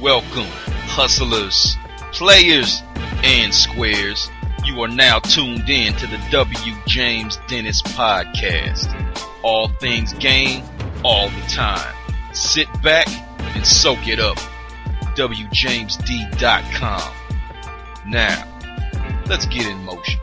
Welcome, hustlers, players, and squares. You are now tuned in to the W. James Dennis Podcast. All things game, all the time. Sit back and soak it up. WJamesD.com. Now, let's get in motion.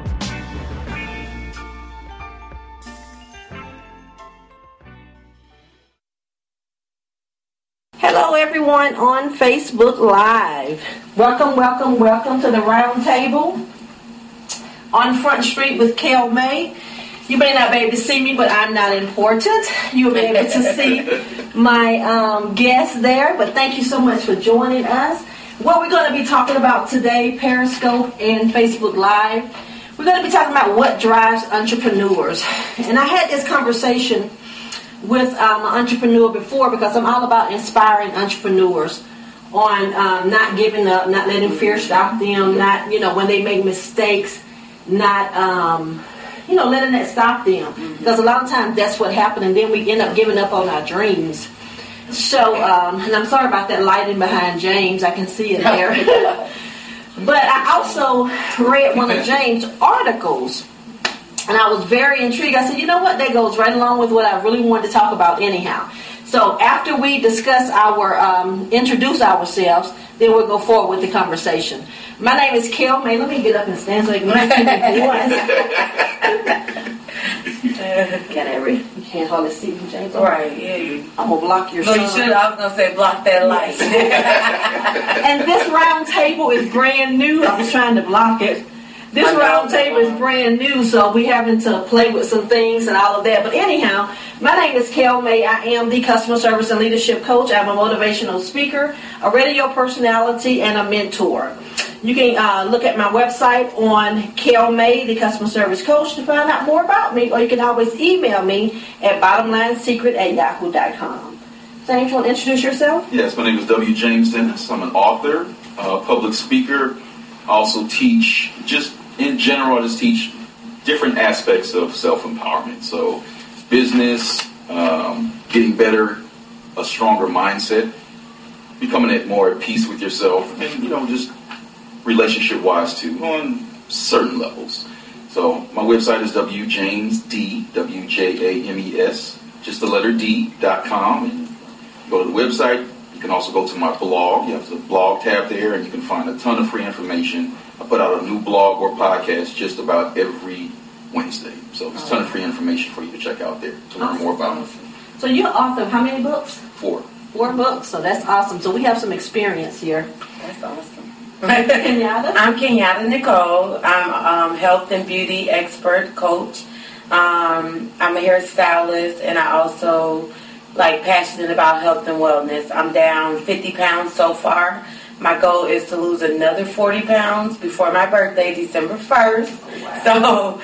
Hello everyone on Facebook Live. Welcome to the round table on Front Street with Kel May. You may not be able to see me, but I'm not important. You'll be able to see my guests there, but thank you so much for joining us. What we're going to be talking about today, Periscope and Facebook Live, we're going to be talking about what drives entrepreneurs. And I had this conversation with an entrepreneur before, because I'm all about inspiring entrepreneurs on not giving up, not letting fear stop them, not, when they make mistakes, not, letting that stop them. Because a lot of times that's what happens, and then we end up giving up on our dreams. So, and I'm sorry about that lighting behind James. I can see it there. But I also read one of James' articles, and I was very intrigued. I said, you know what? That goes right along with what I really wanted to talk about anyhow. So after we discuss introduce ourselves, then we'll go forward with the conversation. My name is Kel May. Let me get up and stand so you can see me. You can't hardly see me, James. Right, yeah. I'm going to block your sun. You should. I was going to say block that light. And this round table is brand new. I was trying to block it. This round table is brand new, so we're having to play with some things and all of that. But anyhow, my name is Kel May. I am the customer service and leadership coach. I'm a motivational speaker, a radio personality, and a mentor. You can look at my website on Kel May, the customer service coach, to find out more about me, or you can always email me at bottomlinesecret@yahoo.com. James, you want to introduce yourself? Yes, my name is W. James Dennis. I'm an author, public speaker. I also teach, just in general, I just teach different aspects of self-empowerment. So business, getting better, a stronger mindset, becoming more at peace with yourself, and, just relationship-wise too, on certain levels. So my website is WJamesD, WJAMES, just the letter D.com. And go to the website. You can also go to my blog. You have the blog tab there, and you can find a ton of free information. I put out a new blog or podcast just about every Wednesday. So there's a ton of free information for you to check out there to learn more about it. So you're author of how many books? 4. 4 books. So that's awesome. So we have some experience here. That's awesome. Kenyatta? I'm Kenyatta Nicole. I'm a health and beauty expert coach. I'm a hairstylist, and I also passionate about health and wellness. I'm down 50 pounds so far. My goal is to lose another 40 pounds before my birthday, December 1st. Wow.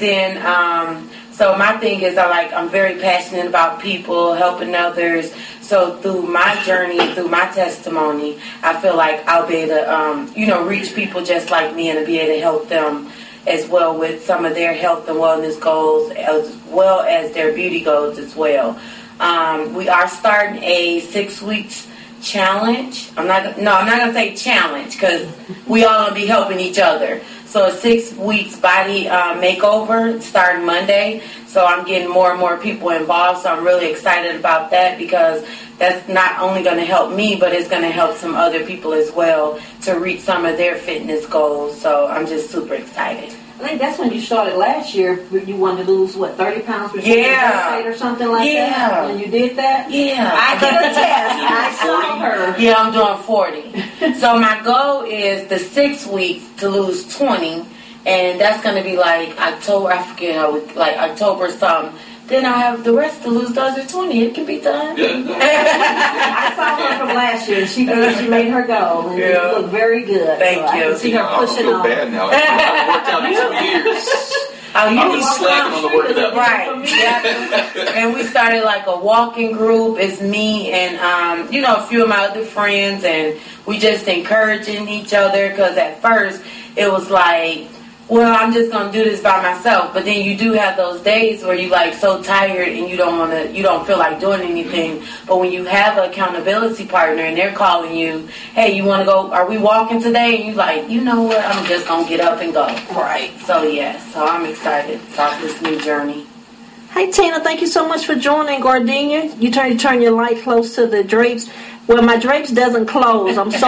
So my thing is I'm very passionate about people, helping others. So through my journey, through my testimony, I feel like I'll be able to, reach people just like me and be able to help them as well with some of their health and wellness goals, as well as their beauty goals as well. We are starting a 6 weeks challenge. I'm not gonna say challenge, because we all gonna be helping each other. So a 6 weeks body makeover starting Monday. So I'm getting more and more people involved. So I'm really excited about that, because that's not only going to help me, but it's going to help some other people as well to reach some of their fitness goals. So I'm just super excited. I think that's when you started last year. You wanted to lose, 30 pounds before your birthday or something like that? When you did that? Yeah. I can attest. I saw her. Yeah, I'm doing 40. So my goal is the 6 weeks to lose 20. And that's going to be October, I forget how, October something. Then I have the rest to lose the other 20. It can be done. I saw her from last year. She made her goal, and you look very good. Thank you. I can see her pushing on. I don't feel bad now. I've worked out in 2 years. I'm slacking on the working out. Right. Yeah. And we started a walking group. It's me and a few of my other friends, and we just encouraging each other, because at first it was well, I'm just gonna do this by myself. But then you do have those days where you like so tired and you don't feel like doing anything. But when you have an accountability partner and they're calling you, hey, you want to go? Are we walking today? And you like, you know what? I'm just gonna get up and go. Right. So so I'm excited about this new journey. Hey Tina, thank you so much for joining. Gardenia, you turn your light close to the drapes. Well, my drapes doesn't close. I'm so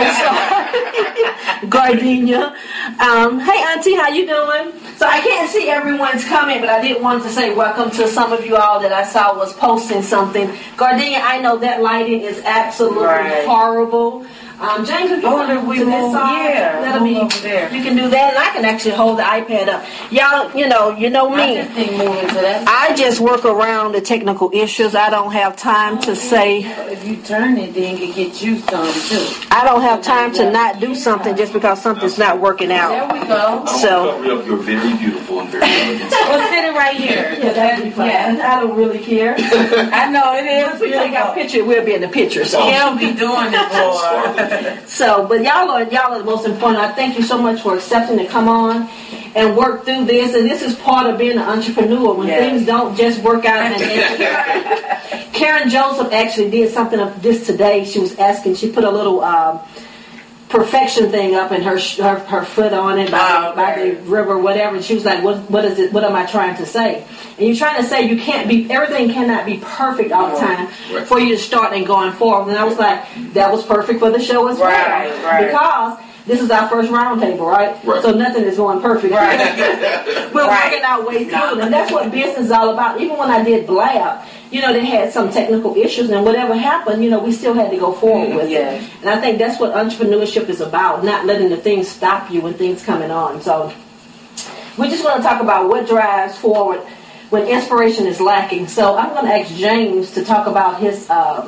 sorry, Gardenia. Hey Auntie, how you doing? So I can't see everyone's comment, but I did want to say welcome to some of you all that I saw was posting something. Gardenia, I know that lighting is absolutely horrible. James, if you want to move to this side, that'll be over there. You can do that, and I can actually hold the iPad up. Y'all, you know me. I just think moving to that. I just work around the technical issues. I don't have time to say. If you turn it, then you get you some too. I don't have time to not do something just because something's not working out. There we go. So you're very beautiful and very elegant. Well, sit it right here. Yeah, that'd be fine. Yeah. I don't really care. I know it is. Once we take our picture, we'll be in the picture. So He'll be doing it, boy. So, but y'all are the most important. I thank you so much for accepting to come on and work through this. And this is part of being an entrepreneur when things don't just work out. And Karen Joseph actually did something of this today. She was asking. She put a little perfection thing up and her foot on it by the river, whatever. And she was like, "What is it? What am I trying to say?" And you're trying to say everything cannot be perfect all the time for you to start and going forward. And I was like, that was perfect for the show as well. Right. Because this is our first round table, right? So nothing is going perfect. Right. We're working our way through it. And that's what business is all about. Even when I did Blab, they had some technical issues, and whatever happened, we still had to go forward with it. And I think that's what entrepreneurship is about, not letting the things stop you when things coming on. So we just want to talk about what drives forward when inspiration is lacking. So I'm going to ask James to talk about his,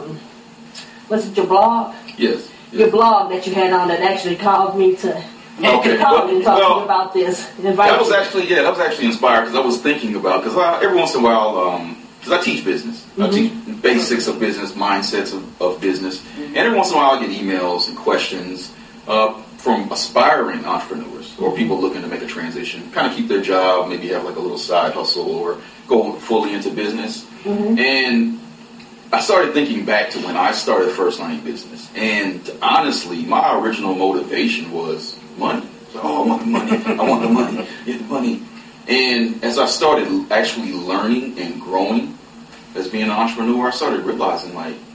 was it your blog? Yes. Your blog that you had on that actually called me to talk to me about this. That was actually inspired because I was thinking about, because every once in a while, because I teach business. I teach basics of business, mindsets of business. And every once in a while I get emails and questions from aspiring entrepreneurs or people looking to make a transition, kind of keep their job, maybe have like a little side hustle or go fully into business. And I started thinking back to when I started First Line Business. And honestly, my original motivation was money. I want the money. I want the money. Get the money. And as I started actually learning and growing as being an entrepreneur, I started realizing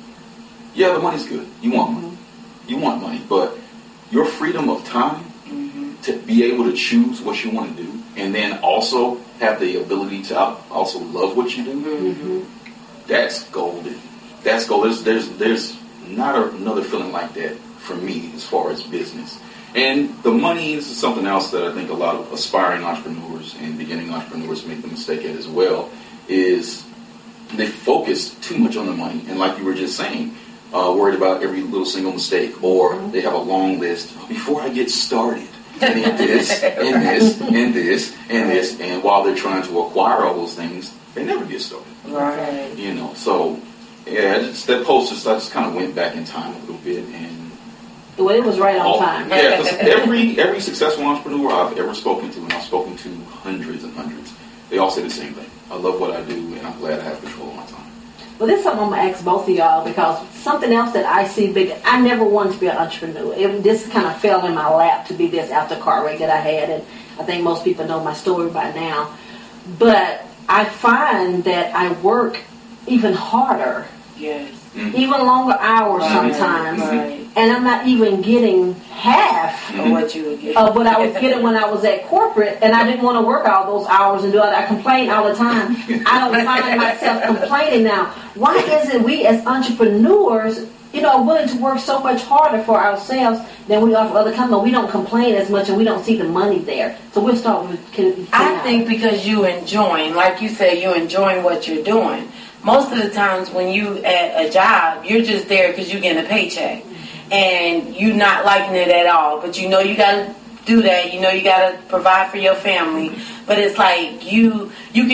the money's good. You want money. You want money. But your freedom of time to be able to choose what you want to do and then also have the ability to also love what you do, that's golden. That's gold. There's not another feeling like that for me as far as business. And the money is something else that I think a lot of aspiring entrepreneurs and beginning entrepreneurs make the mistake at as well, is they focus too much on the money. And like you were just saying, worried about every little single mistake, or they have a long list. Before I get started, I need this, and this, and this, and this. And while they're trying to acquire all those things, they never get started. Right. So, that post I just kind of went back in time a little bit, and it was right on time. Yeah, because every successful entrepreneur I've ever spoken to, and I've spoken to hundreds and hundreds, they all say the same thing. I love what I do, and I'm glad I have control of my time. Well, this is something I'm going to ask both of y'all, because something else that I see big, I never wanted to be an entrepreneur. This kind of fell in my lap to be this after car wreck that I had, and I think most people know my story by now. But I find that I work even harder. Yes. Even longer hours sometimes. And I'm not even getting half of what you would get. Of what I was getting when I was at corporate, and I didn't want to work all those hours and do it. I complain all the time. I don't find myself complaining now. Why isn't we as entrepreneurs, willing to work so much harder for ourselves than we are for other companies? We don't complain as much, and we don't see the money there. So we'll start with I think because you enjoying, like you said, you enjoying what you're doing. Most of the times when you at a job, you're just there because you're getting a paycheck. And you're not liking it at all. But you got to do that. You got to provide for your family. But it's like you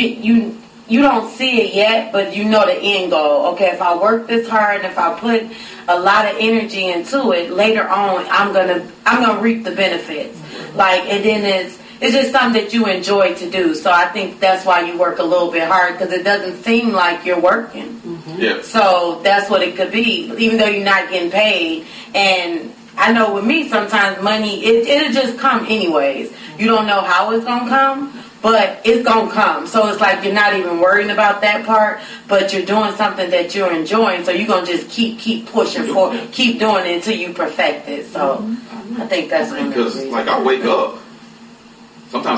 don't see it yet, but you know the end goal. Okay, if I work this hard and if I put a lot of energy into it, later on I'm gonna reap the benefits. And then it's just something that you enjoy to do. So I think that's why you work a little bit hard, because it doesn't seem like you're working. Yeah. So that's what it could be, even though you're not getting paid. And I know with me, sometimes money, it'll just come anyways. You don't know how it's going to come, but it's going to come. So it's like you're not even worrying about that part, but you're doing something that you're enjoying. So you're going to just keep pushing for, keep doing it until you perfect it. So I think that's one of the because, reasons. like, I wake up. Sometimes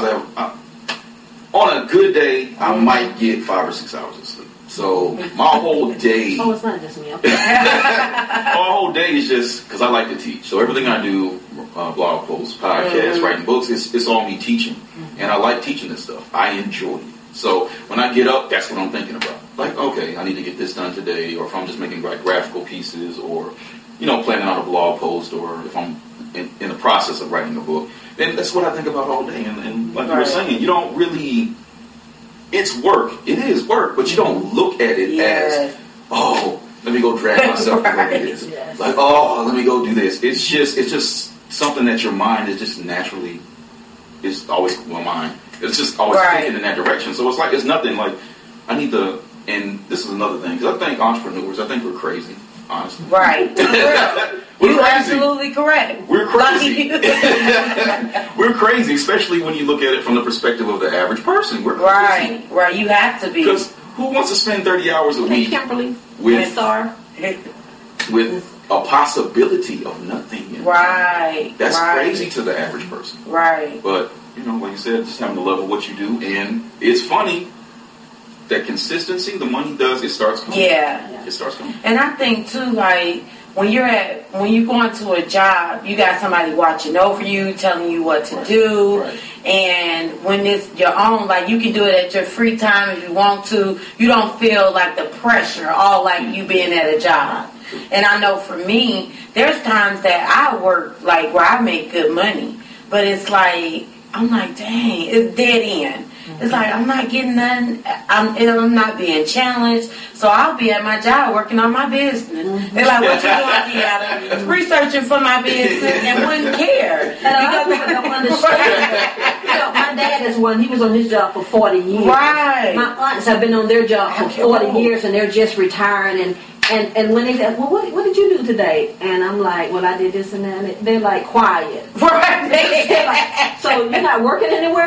on a good day, I might get 5 or 6 hours of sleep. So my whole day, Oh, it's not just me. Okay. my whole day is just because I like to teach. So everything I do, blog posts, podcasts, writing books, it's all me teaching, and I like teaching this stuff. I enjoy it. So when I get up, that's what I'm thinking about. Like, okay, I need to get this done today, or if I'm just making like graphical pieces, or planning out a blog post, or if I'm in the process of writing a book, then that's what I think about all day. And like you were saying, you don't really. It's work. It is work, but you don't look at it as, oh, let me go drag myself to go do this. Yes. Like, oh, let me go do this. It's just something that your mind is just naturally. It's always my mind. It's just always thinking in that direction. So it's like it's nothing like I need to. And this is another thing, because I think entrepreneurs, I think we're crazy, honestly. Right. We're You're crazy. absolutely correct. We're crazy. We're crazy, especially when you look at it from the perspective of the average person. We're crazy. Right. You have to be. Because who wants to spend 30 hours a week Kimberly, with Star. a possibility of nothing? Right. That's crazy to the average person. Right. But, like you said, just having to love what you do. And it's funny that consistency, the money does, it starts coming. Yeah. It starts coming. And I think, too, like, when you're going to a job, you got somebody watching over you, telling you what to do. Right. And when it's your own, like, you can do it at your free time if you want to. You don't feel like the pressure, all like you being at a job. And I know for me, there's times that I work, like, where I make good money. But it's like, I'm like, dang, it's dead end. It's like, I'm not getting nothing. I'm not being challenged. So I'll be at my job working on my business. They're like, what you doing, Deanna? Researching for my business and wouldn't care. And a lot of people don't understand. My dad is one. He was on his job for 40 years. Right. My aunts have been on their job for 40 years, and they're just retiring. And when they say, well, what did you do today? And I'm like, well, I did this and that. And they're like, quiet. Right. They're like, so you're not working anywhere?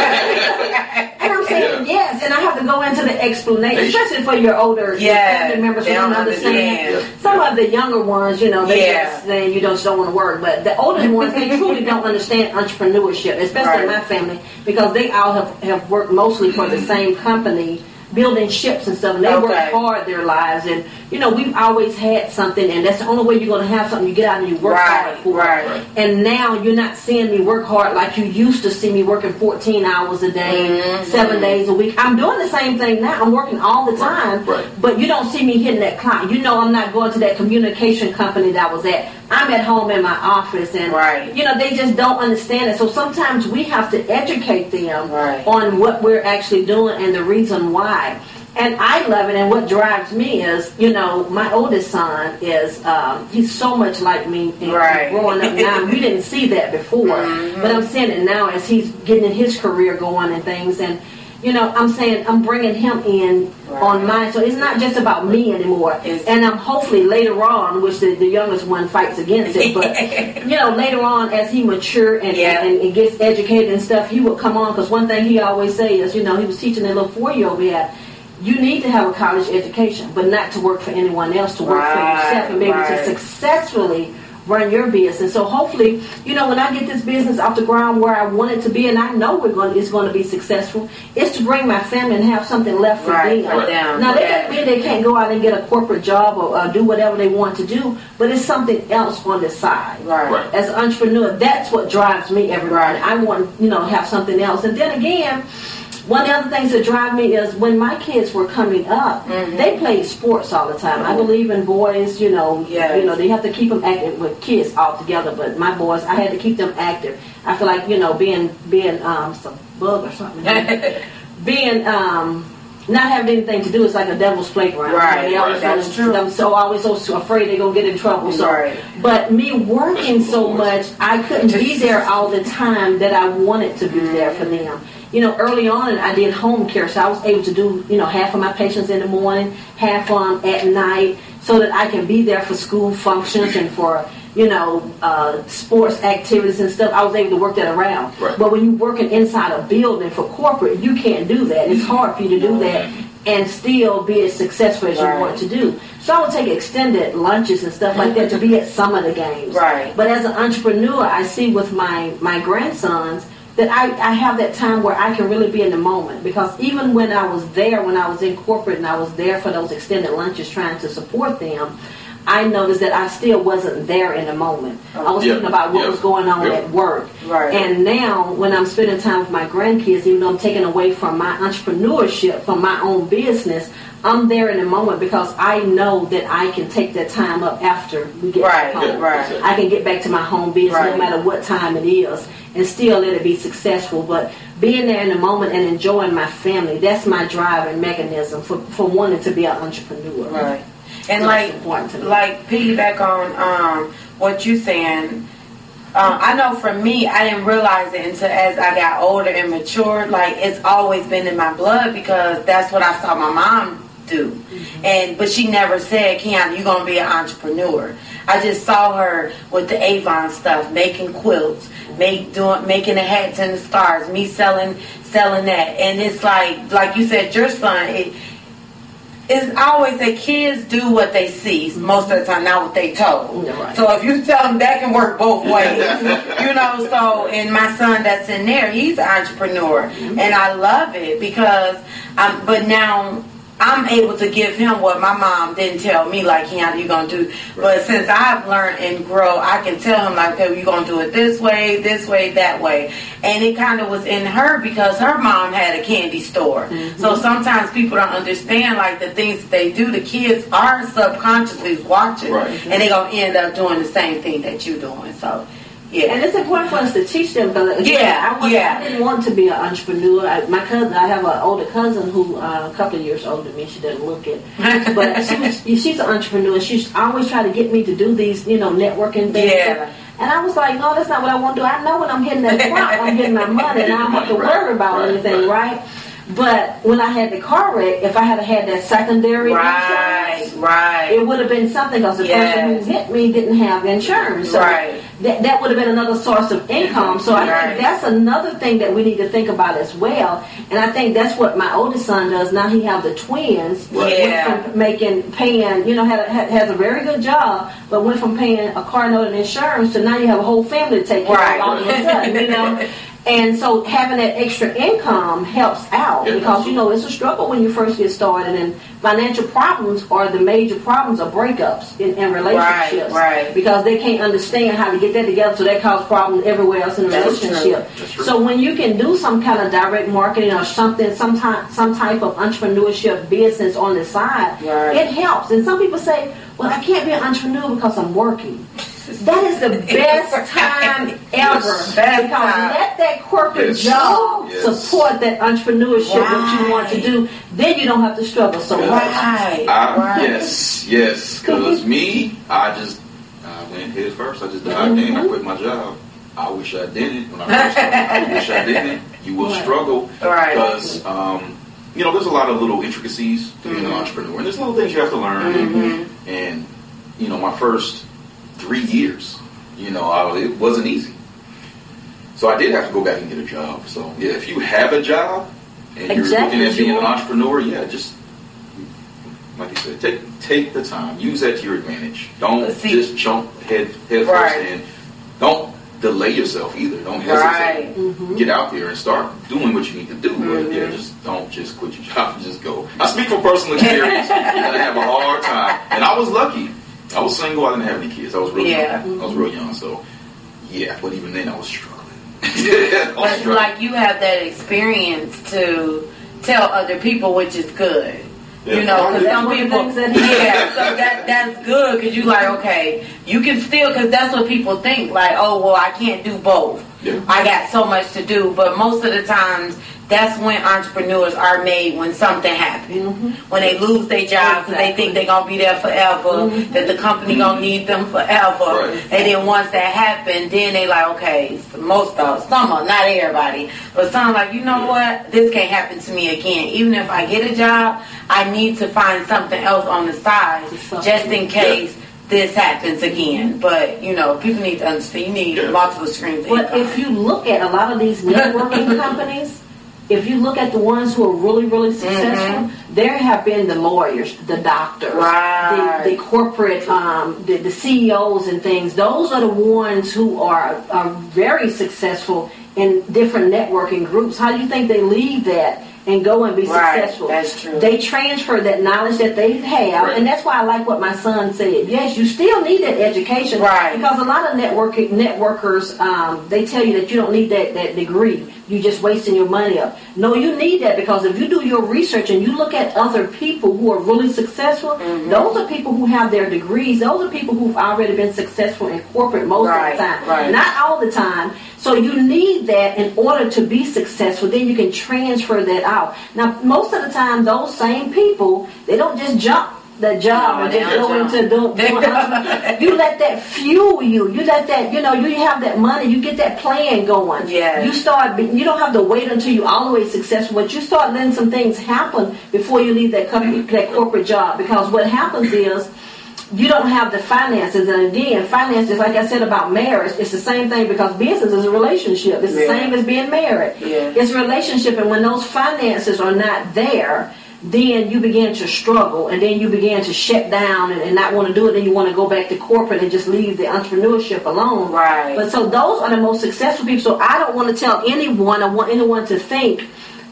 And I'm saying, yes. And I have to go into the explanation, especially for your older family members who don't understand. Some of the younger ones, they just saying you just don't want to work. But the older ones, they truly don't understand entrepreneurship, especially my family, because they all have worked mostly for the same company, building ships and stuff, and they work hard their lives, and we've always had something, and that's the only way you're going to have something. You get out and you work hard for it. And now you're not seeing me work hard like you used to see me working 14 hours a day, 7 days a week. I'm doing the same thing now. I'm working all the time, but you don't see me hitting that client. I'm not going to that communication company that I was at. I'm at home in my office, and they just don't understand it. So sometimes we have to educate them on what we're actually doing and the reason why. And I love it. And what drives me is, my oldest son is he's so much like me. And growing up now, we didn't see that before, but I'm seeing it now as he's getting his career going and things. And I'm saying I'm bringing him in on mine, so it's not just about me anymore. And I'm hopefully later on, which the youngest one fights against it, but later on as he mature and gets educated and stuff, he will come on. Because one thing he always say is, he was teaching that little 4-year-old we had. You need to have a college education, but not to work for anyone else. To work for yourself and maybe to successfully run your business. So hopefully, when I get this business off the ground where I want it to be, and I know it's going to be successful, it's to bring my family and have something left for them. Now, that doesn't mean they can't go out and get a corporate job or do whatever they want to do, but it's something else on the side. As an entrepreneur, that's what drives me every day. I want, to have something else. And then again, one of the other things that drive me is when my kids were coming up, they played sports all the time. I believe in boys, they have to keep them active with kids all together. But my boys, I had to keep them active. I feel like, being some bug or something, being not having anything to do is like a devil's playground. Right, that's true. I'm so always so afraid they're gonna get in trouble. So, but me working so much, I couldn't be there all the time that I wanted to be there for them. Early on, I did home care, so I was able to do half of my patients in the morning, half at night, so that I can be there for school functions and for sports activities and stuff. I was able to work that around. Right. But when you're working inside a building for corporate, you can't do that. It's hard for you to do that and still be as successful as you want to do. So I would take extended lunches and stuff like that to be at some of the games. Right. But as an entrepreneur, I see with my grandsons that I have that time where I can really be in the moment, because even when I was in corporate and I was there for those extended lunches trying to support them, I noticed that I still wasn't there in the moment. I was thinking about what was going on at work. Right. And now when I'm spending time with my grandkids, even though I'm taking away from my entrepreneurship, from my own business, I'm there in the moment because I know that I can take that time up after we get back home. Right. I can get back to my home business no matter what time it is and still let it be successful. But being there in the moment and enjoying my family, that's my driving mechanism for wanting to be an entrepreneur. Right. And like piggyback on what you're saying, I know for me, I didn't realize it until as I got older and matured. Like, it's always been in my blood because that's what I saw my mom do. Mm-hmm. But she never said, Keon, you're going to be an entrepreneur. I just saw her with the Avon stuff, making quilts, making the hats and the stars, me selling that. And it's like you said, your son, I always say kids do what they see most of the time, not what they told. Right. So if you tell them, that can work both ways. So, and my son that's in there, he's an entrepreneur. Mm-hmm. And I love it because, but now I'm able to give him what my mom didn't tell me, like, how you going to do. But since I've learned and grow, I can tell him, like, okay, you're going to do it this way, that way. And it kind of was in her because her mom had a candy store. Mm-hmm. So sometimes people don't understand, like, the things that they do. The kids are subconsciously watching, and they're going to end up doing the same thing that you're doing. So, yeah. And it's important for us to teach them because I didn't want to be an entrepreneur. I have an older cousin who a couple of years older than me. She doesn't look it, but she's an entrepreneur. She's always trying to get me to do these, networking things. Yeah. And I was like, no, that's not what I want to do. I know when I'm getting that crop, I'm getting my money, and I don't have to worry about anything, right? But when I had the car wreck, if I had that secondary insurance, it would have been something because the person who hit me didn't have insurance. So that would have been another source of income. So I think that's another thing that we need to think about as well. And I think that's what my oldest son does. Now he has the twins. Went from paying, has a very good job, but went from paying a car note and insurance to now you have a whole family to take care of all of a sudden, And so having that extra income helps out because, it's a struggle when you first get started. And financial problems are the major problems of breakups in relationships. Right. Because they can't understand how to get that together, so that causes problems everywhere else in the relationship. So when you can do some kind of direct marketing or something, some type of entrepreneurship business on the side, it helps. And some people say, well, I can't be an entrepreneur because I'm working. That is the best time ever because let that corporate job support that entrepreneurship, what you want to do. Then you don't have to struggle so much. Yes. Because me, I went head first. I just dived in. I quit my job. I wish I didn't. When I first started, I wish I didn't. You will struggle because there's a lot of little intricacies to being an entrepreneur, and there's little things you have to learn. And my first 3 years, it wasn't easy. So I did have to go back and get a job. So if you have a job and you're looking at being an entrepreneur, just like you said, take the time, use that to your advantage. Don't just jump head first in. Don't delay yourself either. Don't hesitate. Get out there and start doing what you need to do. But just don't just quit your job and just go. I speak from personal experience. I have a hard time, and I was lucky. I was single. I didn't have any kids. I was real young. I was real young. So, but even then, I was struggling. But like you have that experience to tell other people, which is good. Because some people, so that's good because you like, okay, you can still, because that's what people think, like, oh, well, I can't do both. I got so much to do, but most of the times that's when entrepreneurs are made, when something happens. When they lose their jobs, and they think they're going to be there forever, that the company going to need them forever. And then once that happens, then they like, okay, some, not everybody, but some like, you know what, this can't happen to me again. Even if I get a job, I need to find something else on the side, just in case this happens again. But, you know, people need to understand, you need multiple streams of income. But if you look at a lot of these networking companies, if you look at the ones who are really, really successful, there have been the lawyers, the doctors, the corporate, the CEOs and things. Those are the ones who are very successful in different networking groups. How do you think they leave that and go and be successful? That's true. They transfer that knowledge that they have, and that's why I like what my son said. Yes, you still need that education, because a lot of networkers, they tell you that you don't need that degree. You're just wasting your money up. No, you need that, because if you do your research and you look at other people who are really successful, those are people who have their degrees. Those are people who've already been successful in corporate most of the time. Not all the time. So you need that in order to be successful. Then you can transfer that out. Now, most of the time, those same people, they don't just jump that job and just go into doing you let that fuel you. You let that, you have that money. You get that plan going. You start. You don't have to wait until you're all the way successful, but you start letting some things happen before you leave that company, that corporate job. Because what happens is, you don't have the finances, and again, finances, like I said about marriage, it's the same thing, because business is a relationship. It's the same as being married. It's a relationship, and when those finances are not there, then you begin to struggle, and then you begin to shut down and not want to do it. Then you want to go back to corporate and just leave the entrepreneurship alone. But so those are the most successful people. So I don't want to tell anyone, I want anyone to think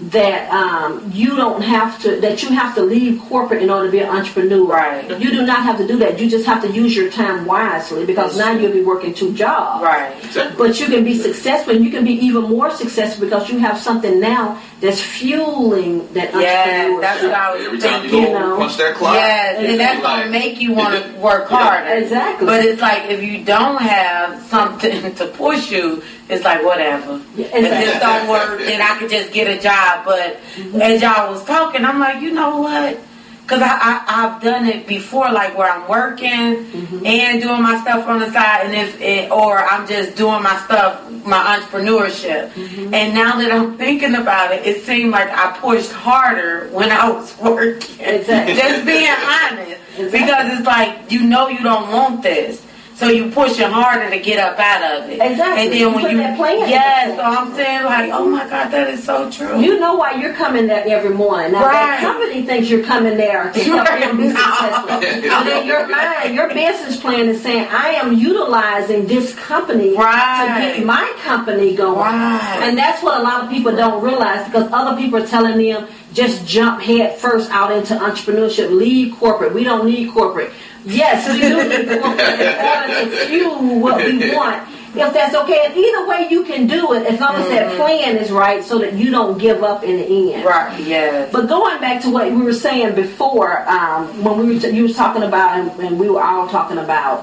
that you don't have to, that you have to leave corporate in order to be an entrepreneur. You do not have to do that. You just have to use your time wisely, because now you'll be working 2 jobs. But you can be successful, and you can be even more successful because you have something now that's fueling that entrepreneurship. That's what I was Every time you go punch that clock. And that's going to make you want to work harder. But it's like, if you don't have something to push you, it's like, whatever. If this don't work, then I could just get a job. But as y'all was talking, I'm like, you know what? Because I've done it before, like where I'm working and doing my stuff on the side, and or I'm just doing my stuff, my entrepreneurship. And now that I'm thinking about it, it seemed like I pushed harder when I was working. Just being honest, because it's like, you don't want this. So you pushing harder to get up out of it. And then when you so I'm saying, like, oh my God, that is so true. You know why you're coming there every morning. Now that company thinks you're coming there to help them be successful. And then your mind, your business plan is saying, I am utilizing this company to get my company going. And that's what a lot of people don't realize, because other people are telling them, just jump head first out into entrepreneurship, leave corporate. We don't need corporate. Yes, we do need corporate in order to fuel what we want, if that's okay. And either way you can do it, as long as that plan is right, so that you don't give up in the end. But going back to what we were saying before, when you were talking about, and we were all talking about,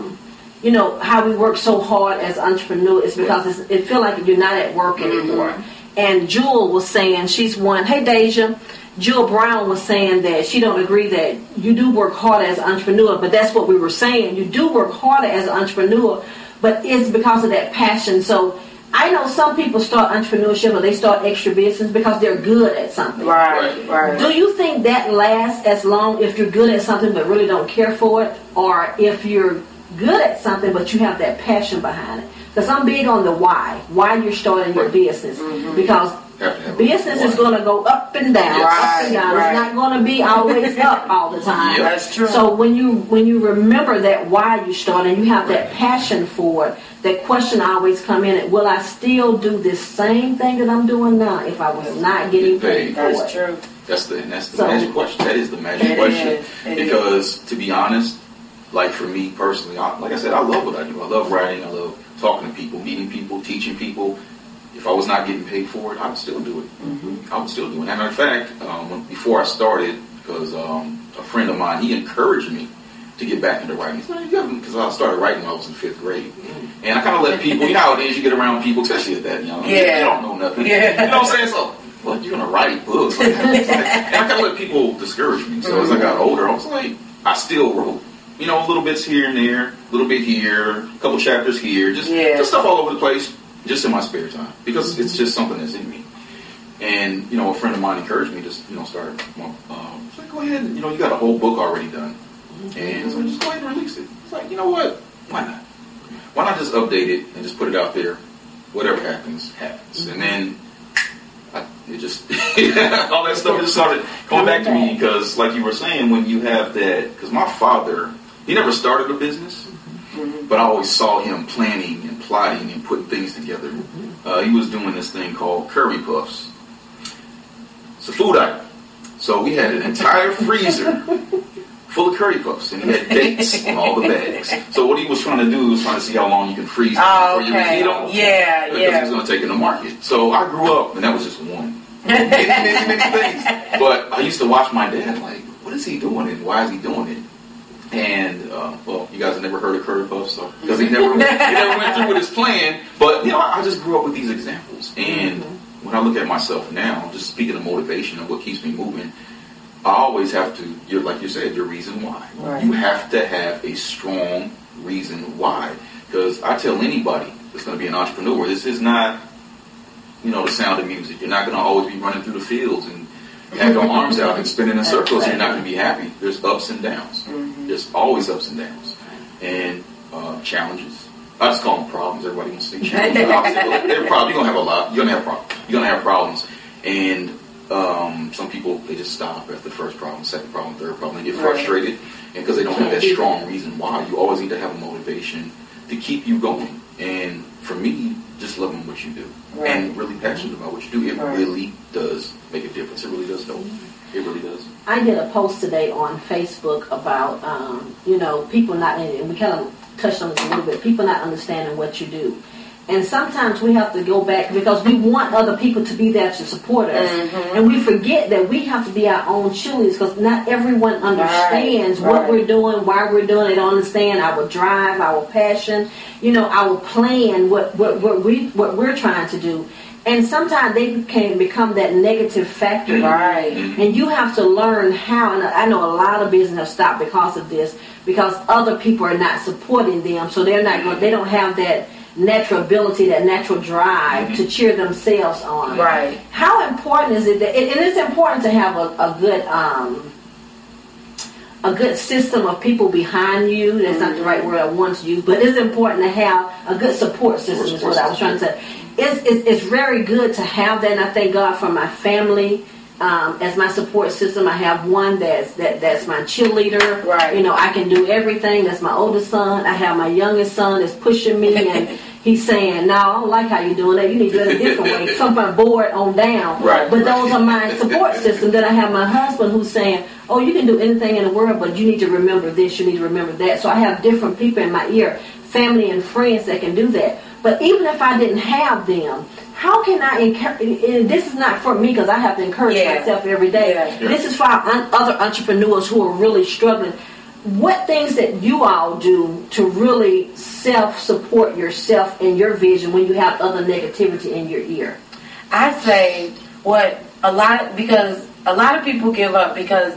how we work so hard as entrepreneurs, because it feels like you're not at work anymore. And Jewel was saying, she's one. Hey, Deja. Jewel Brown was saying that she don't agree that you do work harder as an entrepreneur, but that's what we were saying. You do work harder as an entrepreneur, but it's because of that passion. So I know some people start entrepreneurship or they start extra business because they're good at something. Do you think that lasts as long if you're good at something but really don't care for it, or if you're good at something but you have that passion behind it? Because I'm big on the why you're starting your business, because business is going to go up and down, up and down. It's not going to be always up all the time. That's true. So when you remember that why you started, and you have that passion for it, that question always come in: will I still do this same thing that I'm doing now if I was not getting paid for it? That's true. That's the magic question. That is the magic question. Because to be honest, like for me personally, like I said, I love what I do. I love writing. I love talking to people, meeting people, teaching people. If I was not getting paid for it, I would still do it. I would still do it. And in fact, before I started, because a friend of mine, he encouraged me to get back into writing. Because I started writing when I was in 5th grade. And I kind of let people, nowadays you get around people, especially at that young, you don't know nothing. You know what I'm saying? So what, you're going to write books? Like, and I kind of let people discourage me. So as I got older, I was like, I still wrote. You know, little bits here and there, a little bit here, a couple chapters here, just stuff all over the place, just in my spare time. Because it's just something that's in me. And, you know, a friend of mine encouraged me to, you know, start, like, go ahead, you know, you got a whole book already done. And so just go ahead and release it. It's like, you know what? Why not? Why not just update it and just put it out there? Whatever happens, happens. And then it just, all that stuff just started coming back to me because, like you were saying, when you have that, because my father, he never started a business, but I always saw him planning and plotting and putting things together. He was doing this thing called curry puffs. It's a food item. So we had an entire freezer full of curry puffs, and he had dates on all the bags. So what he was trying to do was trying to see how long you can freeze them before you reheat them. Yeah, because he was going to take it to market. So I grew up, and that was just one. many things. But I used to watch my dad like, what is he doing, and why is he doing it? And, well, you guys have never heard of curry puffs, so, because he never went through with his plan. But, you know, I just grew up with these examples. And when I look at myself now, just speaking of motivation and what keeps me moving, I always have to, like you said, your reason why. Right. You have to have a strong reason why. Because I tell anybody that's going to be an entrepreneur, this is not, you know, the sound of music. You're not going to always be running through the fields and have your arms out and spinning in circles. You're not going to be happy. There's ups and downs. There's always ups and downs. And challenges. I just call them problems. Everybody wants to say challenges. They're problems. You're going to have a lot. You're going to have problems. You're going to have problems. And some people, they just stop at the first problem, second problem, third problem. They get frustrated. And because they don't have that strong reason why, you always need to have a motivation to keep you going. And for me, just loving what you do. Right. And really passionate about what you do. It really does make a difference. It really does help. It really does. I did a post today on Facebook about, you know, people not, and we kind of touched on this a little bit, people not understanding what you do. And sometimes we have to go back because we want other people to be there to support us. And we forget that we have to be our own cheerleaders because not everyone understands what we're doing, why we're doing it. They don't understand our drive, our passion, you know, our plan, what we're trying to do. And sometimes they can become that negative factor. And you have to learn how, and I know a lot of business have stopped because of this, because other people are not supporting them. So they're not going, they don't have that natural ability, that natural drive to cheer themselves on. How important is it that, and it's important to have a good system of people behind you. That's not the right word I want to use, but it's important to have a good support system is what I was trying to say. It's very good to have that, and I thank God for my family as my support system. I have one that's my cheerleader. You know, I can do everything. That's my oldest son. I have my youngest son that's pushing me, and he's saying, "No, I don't like how you're doing that. You need to do it a different way." From my board on down. But those are my support system. Then I have my husband who's saying, "Oh, you can do anything in the world, but you need to remember this. You need to remember that." So I have different people in my ear, family and friends that can do that. But even if I didn't have them, how can I encourage? This is not for me because I have to encourage myself every day. This is for other entrepreneurs who are really struggling. What things that you all do to really self-support yourself and your vision when you have other negativity in your ear? I say because a lot of people give up because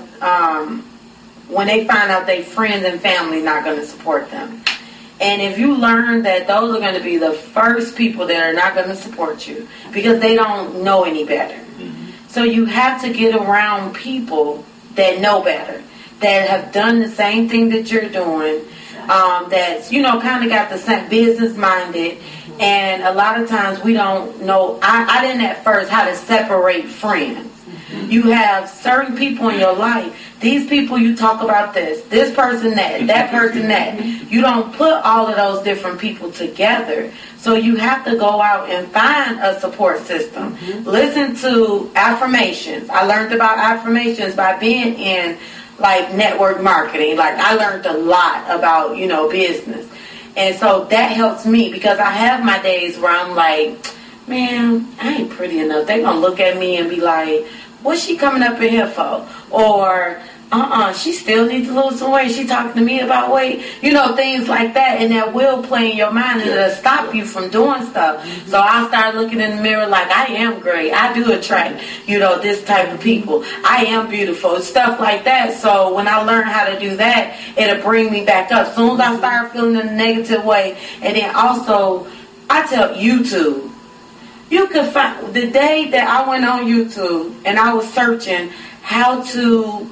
when they find out their friends and family not going to support them. And if you learn that those are going to be the first people that are not going to support you because they don't know any better. So you have to get around people that know better, that have done the same thing that you're doing, that's, you know, kind of got the same business minded. And a lot of times we don't know, I didn't at first how to separate friends. You have certain people in your life. These people, you talk about this person that person that. You don't put all of those different people together. So you have to go out and find a support system. Listen to affirmations. I learned about affirmations by being in like network marketing. Like I learned a lot about, you know, business. And so that helps me because I have my days where I'm like, man, I ain't pretty enough. They're going to look at me and be like, what's she coming up in here for? Or she still needs to lose some weight. She talking to me about weight, things like that, and that will play in your mind and it'll stop you from doing stuff. So I started looking in the mirror like, I am great. I do attract, this type of people. I am beautiful, stuff like that. So when I learn how to do that, it'll bring me back up. As soon as I start feeling in a negative way, and then also, I tell YouTube, you could find, the day that I went on YouTube and I was searching how to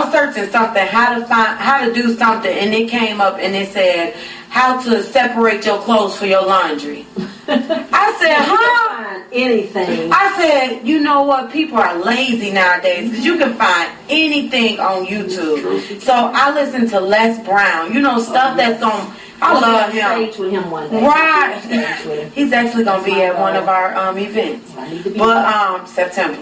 do something, and it came up and it said how to separate your clothes for your laundry. I said, find anything. I said, you know what? People are lazy nowadays because you can find anything on YouTube. So I listen to Les Brown, stuff that's on. I love him. Stage with him one day. Right. He's actually going to be at one of our events. But September.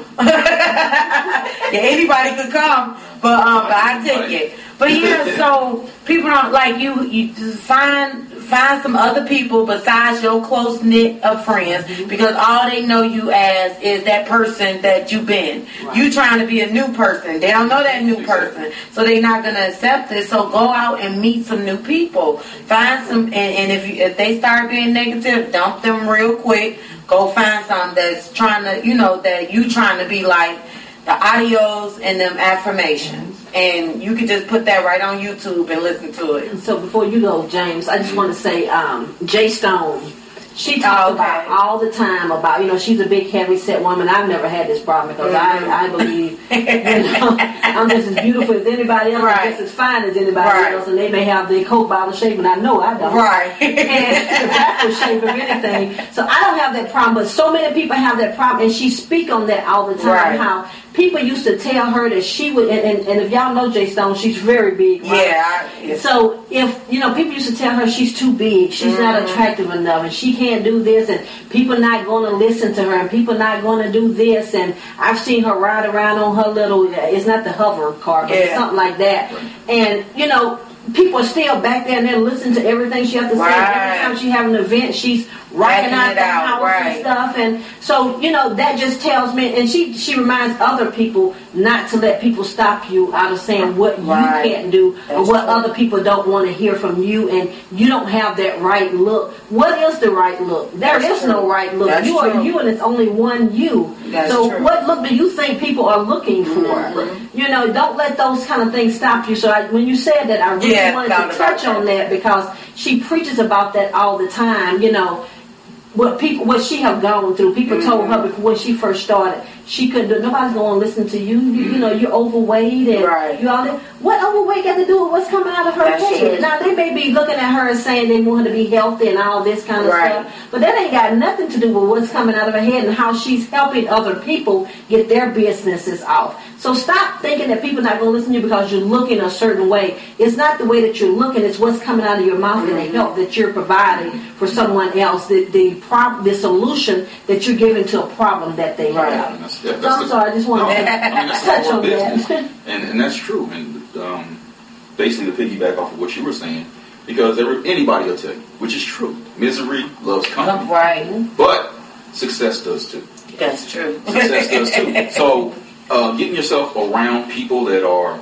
Anybody could come. But I take it. But so people don't like you just find some other people besides your close knit of friends, because all they know you as is that person that you've been. Right. You trying to be a new person. They don't know that new person, so they're not gonna accept it. So go out and meet some new people. Find some, and if they start being negative, dump them real quick. Go find some that's trying to, that you trying to be like the audios and them affirmations. And you can just put that right on YouTube and listen to it. So before you go, James, I just want to say, Jay Stone, she talks about all the time about, she's a big, heavy-set woman. I've never had this problem because I believe, I'm just as beautiful as anybody else, I'm just as fine as anybody else, and they may have their Coke bottle shape, and I know I don't. Right. And the shape of anything. So I don't have that problem, but so many people have that problem, and she speak on that all the time, how people used to tell her that she would, and if y'all know Jay Stone, she's very big, right? Yeah. So if, people used to tell her she's too big, she's not attractive enough, and she can't do this, and people not going to listen to her, and people not going to do this, and I've seen her ride around on her little, it's not the hover car, but it's something like that. Right. And, people are still back there and they're listening to everything she has to say. Every time she have an event, she's writing out the house and stuff. And so, that just tells me, and she reminds other people not to let people stop you out of saying what you can't do or what other people don't want to hear from you, and you don't have that right look. What is the right look? There is no right look. You are you, and it's only one you. So what look do you think people are looking for? Don't let those kind of things stop you. So when you said that, I really wanted to touch on that because she preaches about that all the time. What she have gone through. People told her before when she first started, she couldn't do. Nobody's going to listen to you. You're overweight and you all that. What overweight got to do with what's coming out of her head? Now they may be looking at her and saying they want her to be healthy and all this kind of stuff, but that ain't got nothing to do with what's coming out of her head and how she's helping other people get their businesses off. So stop thinking that people are not going to listen to you because you're looking a certain way. It's not the way that you're looking; it's what's coming out of your mouth and the help that you're providing for someone else. The solution that you're giving to a problem that they have. I'm sorry, I just wanted to touch on that. And that's true. And basically to piggyback off of what you were saying, because anybody will tell you, which is true. Misery loves company. Right. But success does too. That's true. Success does too. So getting yourself around people that are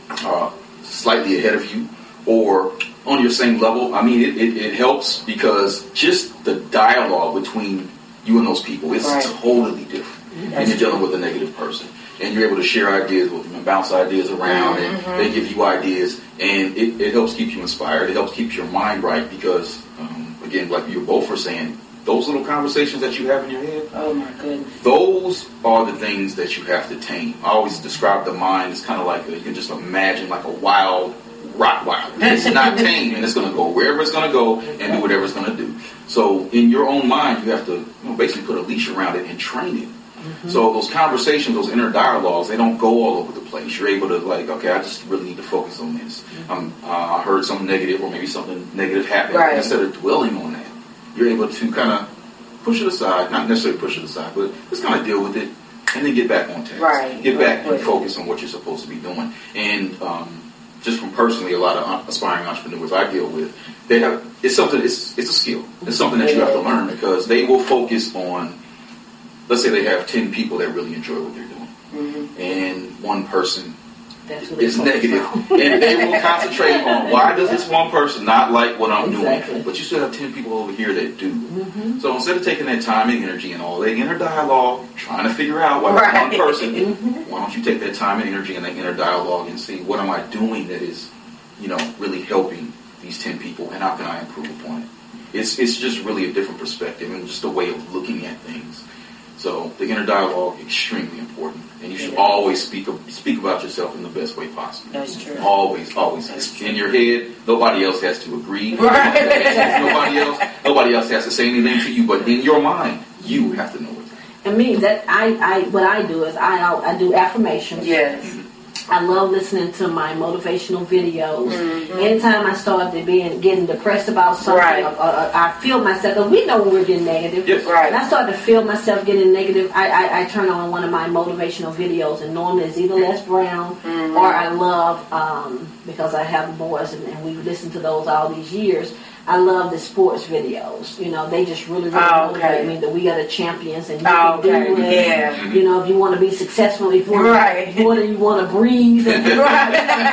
slightly ahead of you or on your same level, I mean, it helps because just the dialogue between you and those people is totally different. And you're dealing with a negative person. And you're able to share ideas with them and bounce ideas around, and they give you ideas. And it helps keep you inspired. It helps keep your mind right because, again, like you both were saying, those little conversations that you have in your head, oh my goodness, those are the things that you have to tame. I always describe the mind as kind of like, you can just imagine like a wild Rottweiler. It's not tame, and it's going to go wherever it's going to go and do whatever it's going to do. So in your own mind, you have to basically put a leash around it and train it. So those conversations, those inner dialogues, they don't go all over the place. You're able to okay, I just really need to focus on this. I heard something negative or maybe something negative happened. Instead of dwelling on that, you're able to kind of push it aside, not necessarily push it aside, but just kind of deal with it and then get back on task. Get back and focus on what you're supposed to be doing. And just from personally, a lot of aspiring entrepreneurs I deal with, it's a skill. It's something that you have to learn because they will focus on, let's say they have 10 people that really enjoy what they're doing. And one person It's negative. And they will concentrate on why does this one person not like what I'm doing, but you still have 10 people over here that do. Mm-hmm. So instead of taking that time and energy and all that inner dialogue, trying to figure out why one person, why don't you take that time and energy and that inner dialogue and see what am I doing that is, really helping these 10 people, and how can I improve upon it? It's just really a different perspective and just a way of looking at things. So the inner dialogue, extremely important. And you should always speak about yourself in the best way possible. That's true. Always. It's in your head. Nobody else has to agree. Right. Nobody else has to say anything to you. But in your mind, you have to know it. And me, what I do is I do affirmations. Yes. I love listening to my motivational videos. Mm-hmm. Anytime I start getting depressed about something, I feel myself, because we know when we're getting negative. Yes. Right. And I start to feel myself getting negative, I turn on one of my motivational videos, and normally it's either Les Brown or I love, because I have boys and we've listened to those all these years, I love the sports videos. They just really motivate me that we are the champions and you can do it. Yeah. If you want to be successful, if you want more than you want to breathe. And those are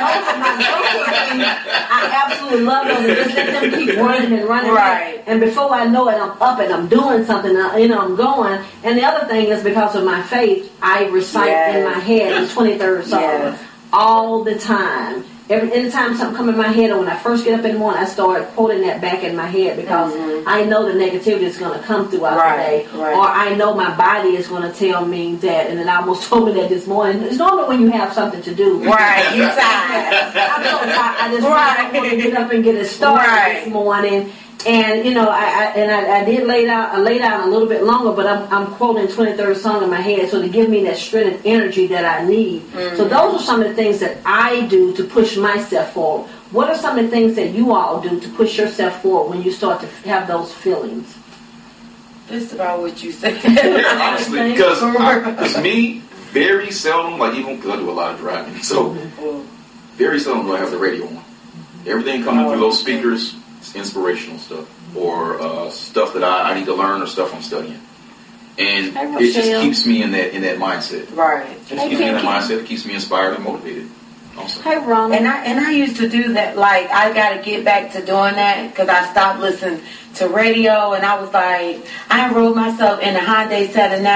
things I absolutely love those. And just let them keep running and running. Right. And before I know it, I'm up and I'm doing something. I'm going. And the other thing is because of my faith, I recite in my head the 23rd Psalm all the time. Anytime something comes in my head, or when I first get up in the morning, I start quoting that back in my head because I know the negativity is going to come throughout the day. Right. Or I know my body is going to tell me that, and it almost told me that this morning. It's normally when you have something to do. Right, you're tired. I'm so tired. I just don't want to get up and get it started this morning. And I did lay down a little bit longer, but I'm quoting 23rd Psalm in my head, so to give me that strength and energy that I need. Mm-hmm. So those are some of the things that I do to push myself forward. What are some of the things that you all do to push yourself forward when you start to have those feelings? Just about what you said. Honestly, because me, very seldom, even because I do a lot of driving, so very seldom do I have the radio on. Everything coming through those speakers. Inspirational stuff or stuff that I need to learn or stuff I'm studying, and it just keeps me in that mindset. Right. It just keeps me in that mindset. It keeps me inspired and motivated. Also. Hey, Ron. And I used to do that. I got to get back to doing that because I stopped listening to radio, and I was like, I enrolled myself in the Hyundai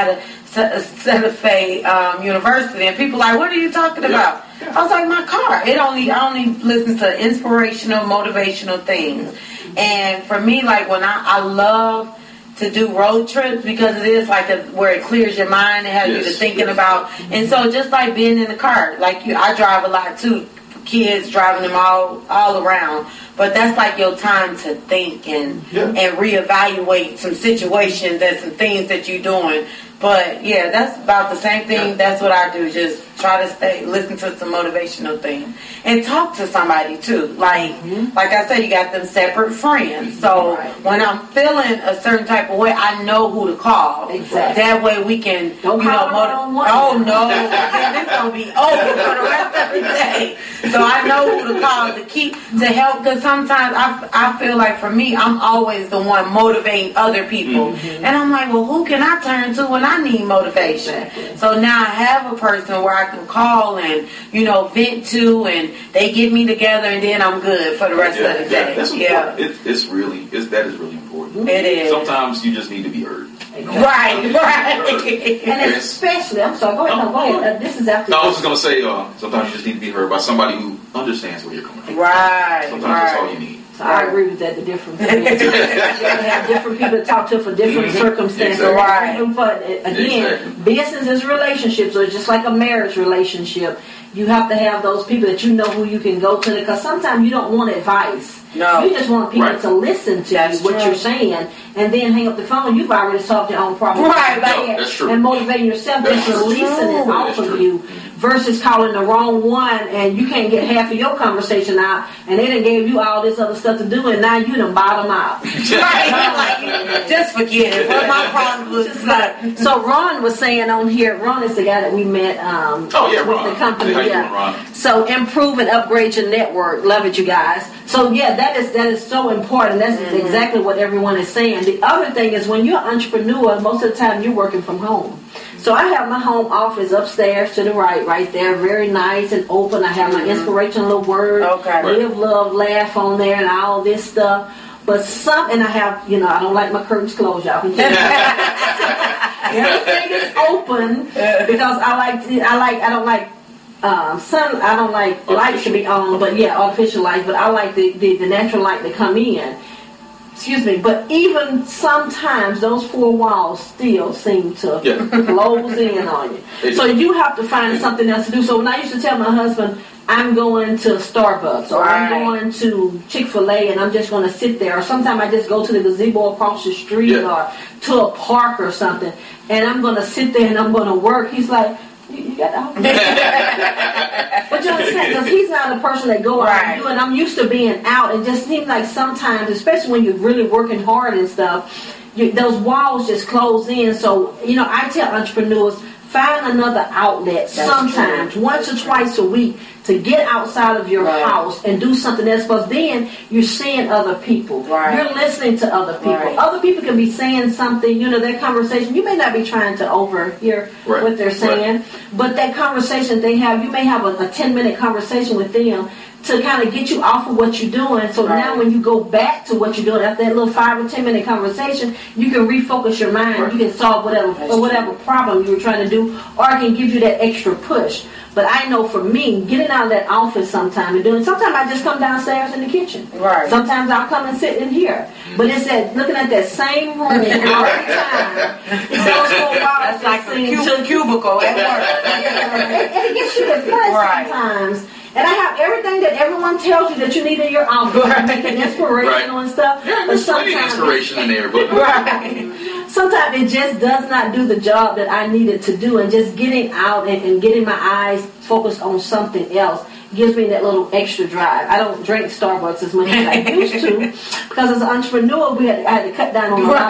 Santa Fe University, and people like, what are you talking about? Yeah. I was like, my car. I only listen to inspirational, motivational things. And for me, when I love to do road trips because it is where it clears your mind and has you to thinking about. And so just like being in the car, I drive a lot too. Kids driving them all around. But that's your time to think and reevaluate some situations and some things that you're doing. But that's about the same thing. That's what I do. Just try to listen to some motivational things and talk to somebody too. Like I said, you got them separate friends. So when I'm feeling a certain type of way, I know who to call. Exactly. That way we can, motivate. Oh no, then it's gonna be over for the rest of the day. So I know who to call to help. Because sometimes I feel like for me, I'm always the one motivating other people, and I'm like, well, who can I turn to when I need motivation? Exactly. So now I have a person where I can call and vent to, and they get me together, and then I'm good for the rest of the day. That's important. That is really important. It is. Sometimes you just need to be heard. Exactly. Right. And especially, I'm sorry, go ahead. This is after. No, I was just going to say, sometimes you just need to be heard by somebody who understands where you're coming from. Right. Sometimes that's all you need. So I agree with that. The different people. You have different people to talk to for different circumstances. Exactly. Right. But again, business is relationships, so it's just like a marriage relationship. You have to have those people that you know who you can go to, because sometimes you don't want advice. No. You just want people to listen to what you're saying, and then hang up the phone. You've already solved your own problem. Right. That's true. And motivating yourself, just releasing it off of you, versus calling the wrong one, and you can't get half of your conversation out, and they done gave you all this other stuff to do, and now you done bottom out. Right. Just forget it. What my problem looks like. So Ron was saying on here, Ron is the guy that we met with the company. How you doing, Ron? So improve and upgrade your network. Love it, you guys. So that is so important. That's exactly what everyone is saying. The other thing is, when you're an entrepreneur, most of the time you're working from home. So I have my home office upstairs to the right there, very nice and open. I have my inspirational little word, live, love, laugh on there, and all this stuff. But and I have, I don't like my curtains closed, y'all. Everything is open because I don't like lights to be on, but artificial lights. But I like the natural light to come in. Excuse me, but even sometimes those four walls still seem to close in on you. So you have to find something else to do. So when I used to tell my husband, I'm going to Starbucks or I'm going to Chick-fil-A and I'm just going to sit there, or sometimes I just go to the gazebo across the street or to a park or something, and I'm going to sit there and I'm going to work. He's like, you got the office. But you understand, because he's not a person that go out and do it. I'm used to being out, and just seems like sometimes, especially when you're really working hard and stuff, those walls just close in. So, I tell entrepreneurs, find another outlet sometimes, once or twice a week, to get outside of your house and do something else, because then you're seeing other people. You're listening to other people. Other people can be saying something, their conversation. You may not be trying to overhear what they're saying, but that conversation they have, you may have a 10-minute conversation with them to kind of get you off of what you're doing. So now when you go back to what you're doing after that little 5 or 10 minute conversation, you can refocus your mind. You can solve whatever problem you were trying to do, or it can give you that extra push. But I know for me, getting out of that office sometime and doing, sometimes I just come downstairs in the kitchen. Sometimes I'll come and sit in here. But it's that looking at that same room all the time. It's like a cubicle at work. And it gets you depressed sometimes. And I have everything that everyone tells you that you need in your office, making inspirational and stuff. Yeah, there's plenty of inspiration in there, but sometimes it just does not do the job that I needed to do. And just getting out and getting my eyes focused on something else gives me that little extra drive. I don't drink Starbucks as much as I used to, because as an entrepreneur, I had to cut down on my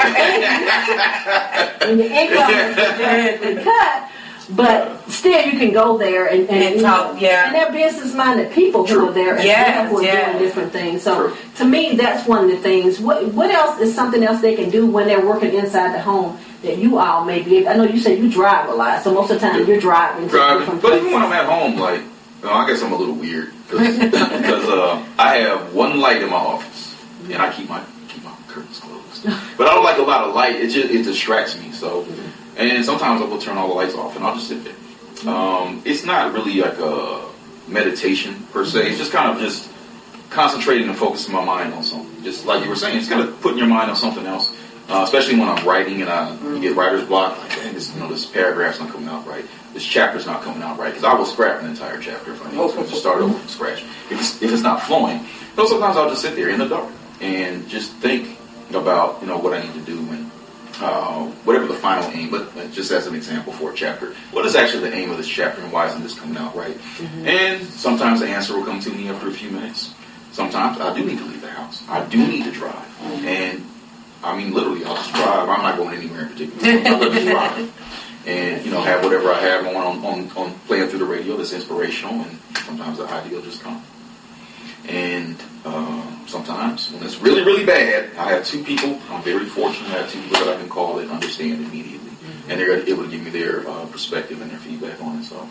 and the income was cut. But still, you can go there and talk, and they're business-minded people who are there as well, who are doing different things. So, to me, that's one of the things. What else is something else they can do when they're working inside the home that you all may be able? I know you said you drive a lot, so most of the time you're driving. But even when I'm at home, I guess I'm a little weird because I have one light in my office, and I keep my curtains closed. But I don't like a lot of light; it distracts me. So. And sometimes I will turn all the lights off and I'll just sit there. It's not really like a meditation per se. It's just kind of just concentrating and focusing my mind on something. Just like you were saying, it's kind of putting your mind on something else. Especially when I'm writing and you get writer's block. Like, dang, this paragraph's not coming out right. This chapter's not coming out right. Because I will scrap an entire chapter if I need to. Just start over from scratch. If it's not flowing. So sometimes I'll just sit there in the dark and just think about what I need to do and whatever the final aim, but just as an example for a chapter, what is actually the aim of this chapter and why isn't this coming out right? And sometimes the answer will come to me after a few minutes. Sometimes I do need to leave the house. I do need to drive. And I mean, literally, I'll just drive. I'm not going anywhere in particular. I'll just drive. And, have whatever I have on playing through the radio that's inspirational, and sometimes the idea will just come. And sometimes, when it's really, really bad, I have two people. I'm very fortunate. I have two people that I can call that understand immediately. And they're able to give me their perspective and their feedback on it. So,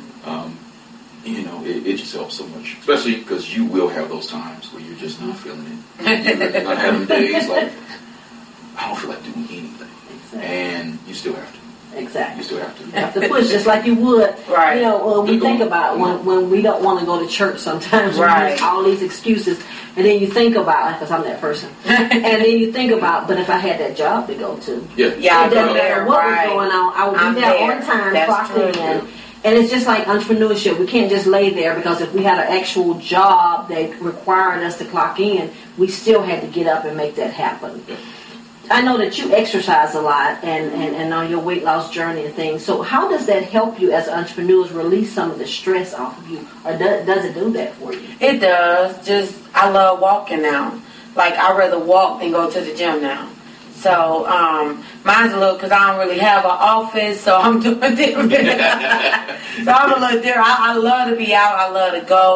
it just helps so much. Especially because you will have those times where you're just not feeling it. You're not having days like, I don't feel like doing anything. And you still have to. Exactly. You still have to. You have to push just like you would. We think about when we don't want to go to church sometimes. We make all these excuses. And then you think about, because I'm that person. And then you think about, but if I had that job to go to. It doesn't matter what was going on. I would be there on time, clocking in. And it's just like entrepreneurship. We can't just lay there, because if we had an actual job that required us to clock in, we still had to get up and make that happen. I know that you exercise a lot and on your weight loss journey and things. So how does that help you as entrepreneurs release some of the stress off of you? Or does it do that for you? It does. I love walking now. Like, I'd rather walk than go to the gym now. So mine's a little, because I don't really have an office, so I'm doing different. So I'm a little different. I love to be out. I love to go.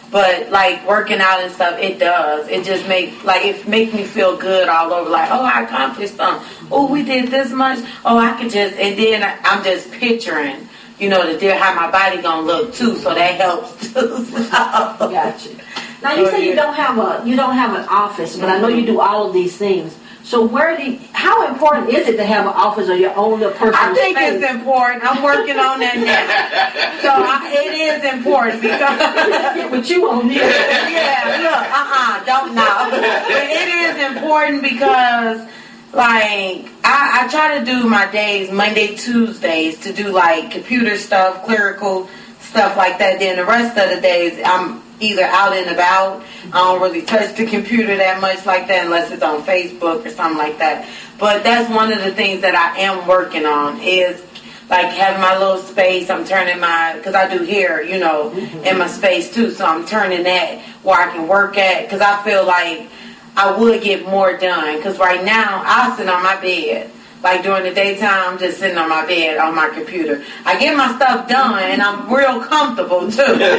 But like working out and stuff, it does. It just it makes me feel good all over. Like, oh, I accomplished something. Oh, we did this much. Oh, I could just, and then I'm just picturing, how my body gonna look too. So that helps too. So. Gotcha. Now you say you don't have an office, but I know you do all of these things. So how important is it to have an office or your own little personal I think space? it's important. I'm working on that now. So it is important because get what you want here. Yeah, look, don't know. But it is important because I try to do my days Monday, Tuesdays to do like computer stuff, clerical stuff like that. Then the rest of the days I'm either out and about. I don't really touch the computer that much like that unless it's on Facebook or something like that. But that's one of the things that I am working on is like having my little space. I'm turning because I do hair, in my space too. So I'm turning that where I can work at because I feel like I would get more done. Because right now I sit on my bed. Like during the daytime, I'm just sitting on my bed on my computer. I get my stuff done, and I'm real comfortable too. I'm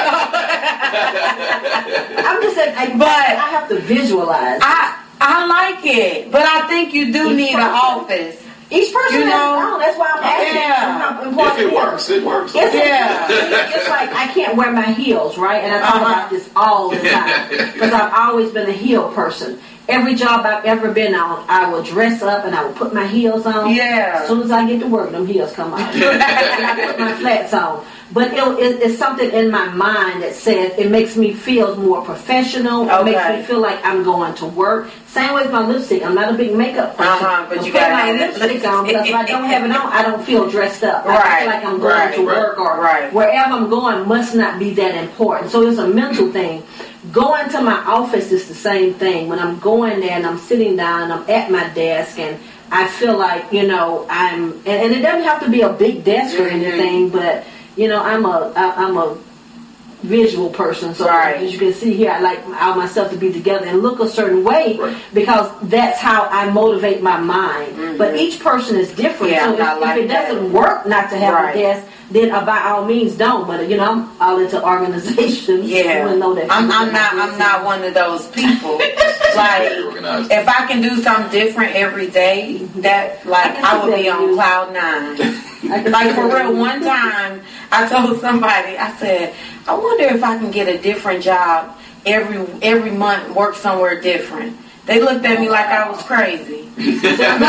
just saying, but I have to visualize. I like it, but I think you do need an office. Each person has their own. That's why I'm asking how important if it works, it works. It's just like I can't wear my heels, right? And I talk about this all the time because I've always been a heel person. Every job I've ever been on, I will dress up and I will put my heels on. Yeah. As soon as I get to work, them heels come out. And I put my flats on. But it's something in my mind that says it makes me feel more professional. It makes me feel like I'm going to work. Same way with my lipstick. I'm not a big makeup person. But you got my lipstick on because if I don't have it on, I don't feel dressed up. I feel like I'm going to work or wherever I'm going must not be that important. So it's a mental thing. Going to my office is the same thing. When I'm going there and I'm sitting down and I'm at my desk and I feel like, I'm, and it doesn't have to be a big desk or anything, but, I'm a visual person. So as you can see here, I like myself to be together and look a certain way because that's how I motivate my mind. But each person is different. So if it doesn't work not to have a desk, then by all means don't. But I'm all into organizations. Yeah, I'm not one of those people. Like if I can do something different every day, that I would be on cloud 9. Like for real, one time I told somebody, I said, I wonder if I can get a different job every month, work somewhere different. They looked at me like I was crazy. Like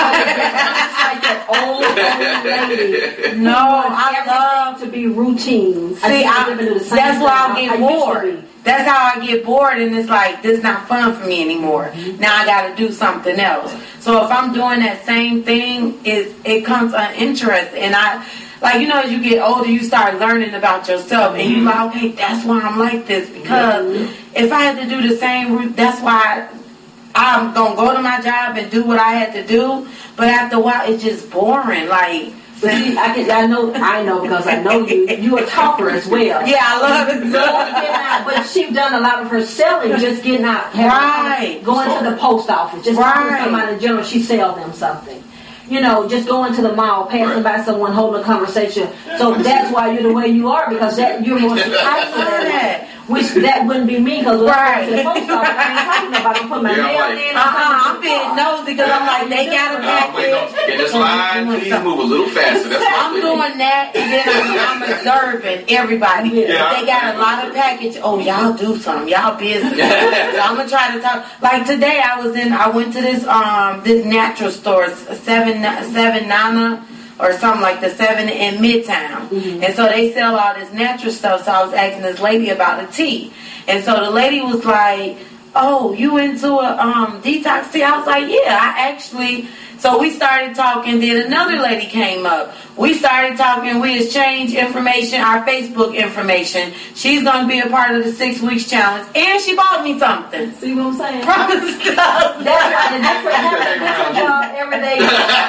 that old lady. No, I love to be routines. See, that's why I get bored. That's how I get bored, and it's like this is not fun for me anymore. Now I got to do something else. So if I'm doing that same thing, it comes uninteresting, and as you get older, you start learning about yourself, and you're like, okay, that's why I'm like this because if I had to do the same route, that's why I'm going to go to my job and do what I had to do, but after a while, it's just boring. But see, I know because I know you. You're a talker as well. Yeah, I love it. But she's done a lot of her selling, just getting out, going to the post office, just talking to somebody in general. She sell them something. Just going to the mall, passing by someone, holding a conversation. So that's why you're the way you are because you're more isolated. Which that wouldn't be me because when I go to the post office, I ain't talking about I put my mail in. I'm being nosy because I'm like, they got a package. In this line, please move a little faster. That's I'm doing that, and then I'm observing everybody. They got a lot of package. Oh, y'all do something. Y'all busy. So I'm gonna try to talk. Like today, I went to this natural store, 7 Nana. Or something like the 7 in Midtown. And so they sell all this natural stuff. So I was asking this lady about a tea. And so the lady was like, oh, you into a detox tea? I was like, yeah, I actually. So we started talking. Then another lady came up. We started talking. We exchanged information, our Facebook information. She's going to be a part of the 6 weeks challenge. And she bought me something. See what I'm saying? Promise stuff. That's what job every day.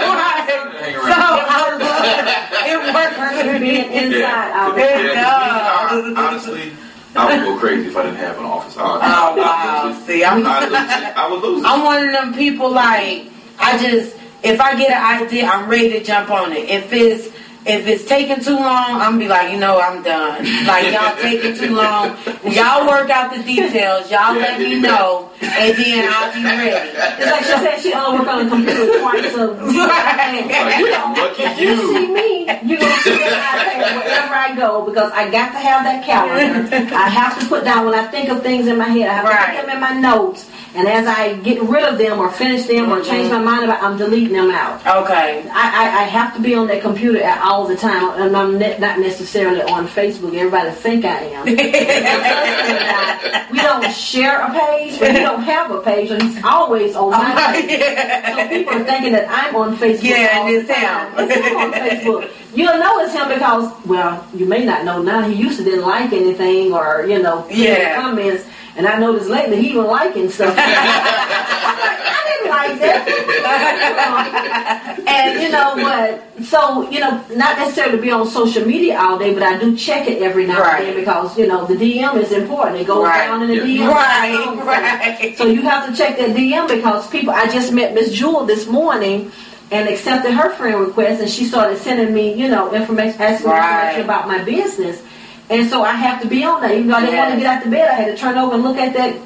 It worked. Being inside out. Honestly, I would go crazy if I didn't have an office. Wow. See, I would lose it. I'm one of them people if I get an idea, I'm ready to jump on it. If If it's taking too long, I'm gonna be like, I'm done. Like, y'all taking too long. Y'all work out the details. Y'all let me know, and then I'll be ready. It's like she said, she only work on the computer twice a week. If you see me, you're gonna see that iPad wherever I go, because I got to have that calendar. I have to put down when I think of things in my head. I have to put them in my notes. And as I get rid of them or finish them or change my mind about, I'm deleting them out. Okay. I have to be on that computer all the time, and I'm not necessarily on Facebook. Everybody think I am. We don't share a page, but we don't have a page, and he's always on my page. So people are thinking that I'm on Facebook. Yeah, and it's him. It's him on Facebook. You'll know it's him because, well, you may not know now. He used to didn't like anything or comments. And I noticed lately he even liking stuff. I didn't like that. And you know what? So, not necessarily to be on social media all day, but I do check it every now and then because, the DM is important. It goes down in the DM. Right. So you have to check that DM because I just met Miss Jewel this morning and accepted her friend request, and she started sending me, information, asking me information about my business. And so I have to be on that. Even though I didn't want to get out the bed, I had to turn over and look at that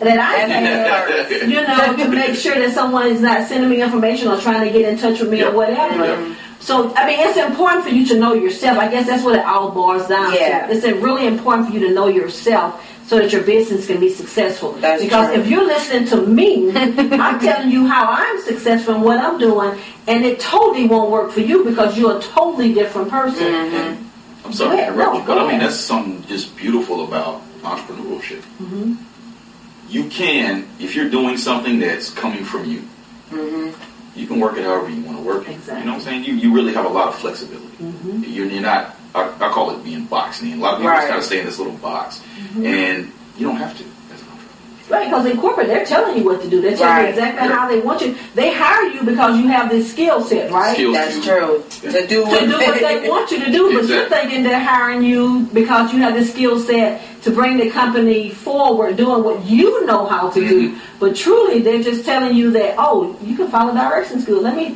iPad, to make sure that someone is not sending me information or trying to get in touch with me or whatever. Mm-hmm. So, it's important for you to know yourself. I guess that's what it all boils down to. It's really important for you to know yourself so that your business can be successful. Because if you're listening to me, I'm telling you how I'm successful and what I'm doing, and it totally won't work for you because you're a totally different person. Mm-hmm. I'm sorry to interrupt you, but that's something just beautiful about entrepreneurship. Mm-hmm. You can, if you're doing something that's coming from you, you can work it however you want to work it. Exactly. You know what I'm saying? You really have a lot of flexibility. Mm-hmm. You're not, I call it being boxed in. A lot of people just kind of stay in this little box, and you don't have to. Right, because in corporate, they're telling you what to do. They're telling you exactly how they want you. They hire you because you have this skill set, right? That's true. To do what they want you to do, but you're thinking they're hiring you because you have this skill set to bring the company forward, doing what you know how to do. But truly, they're just telling you that, you can follow directions good. Right.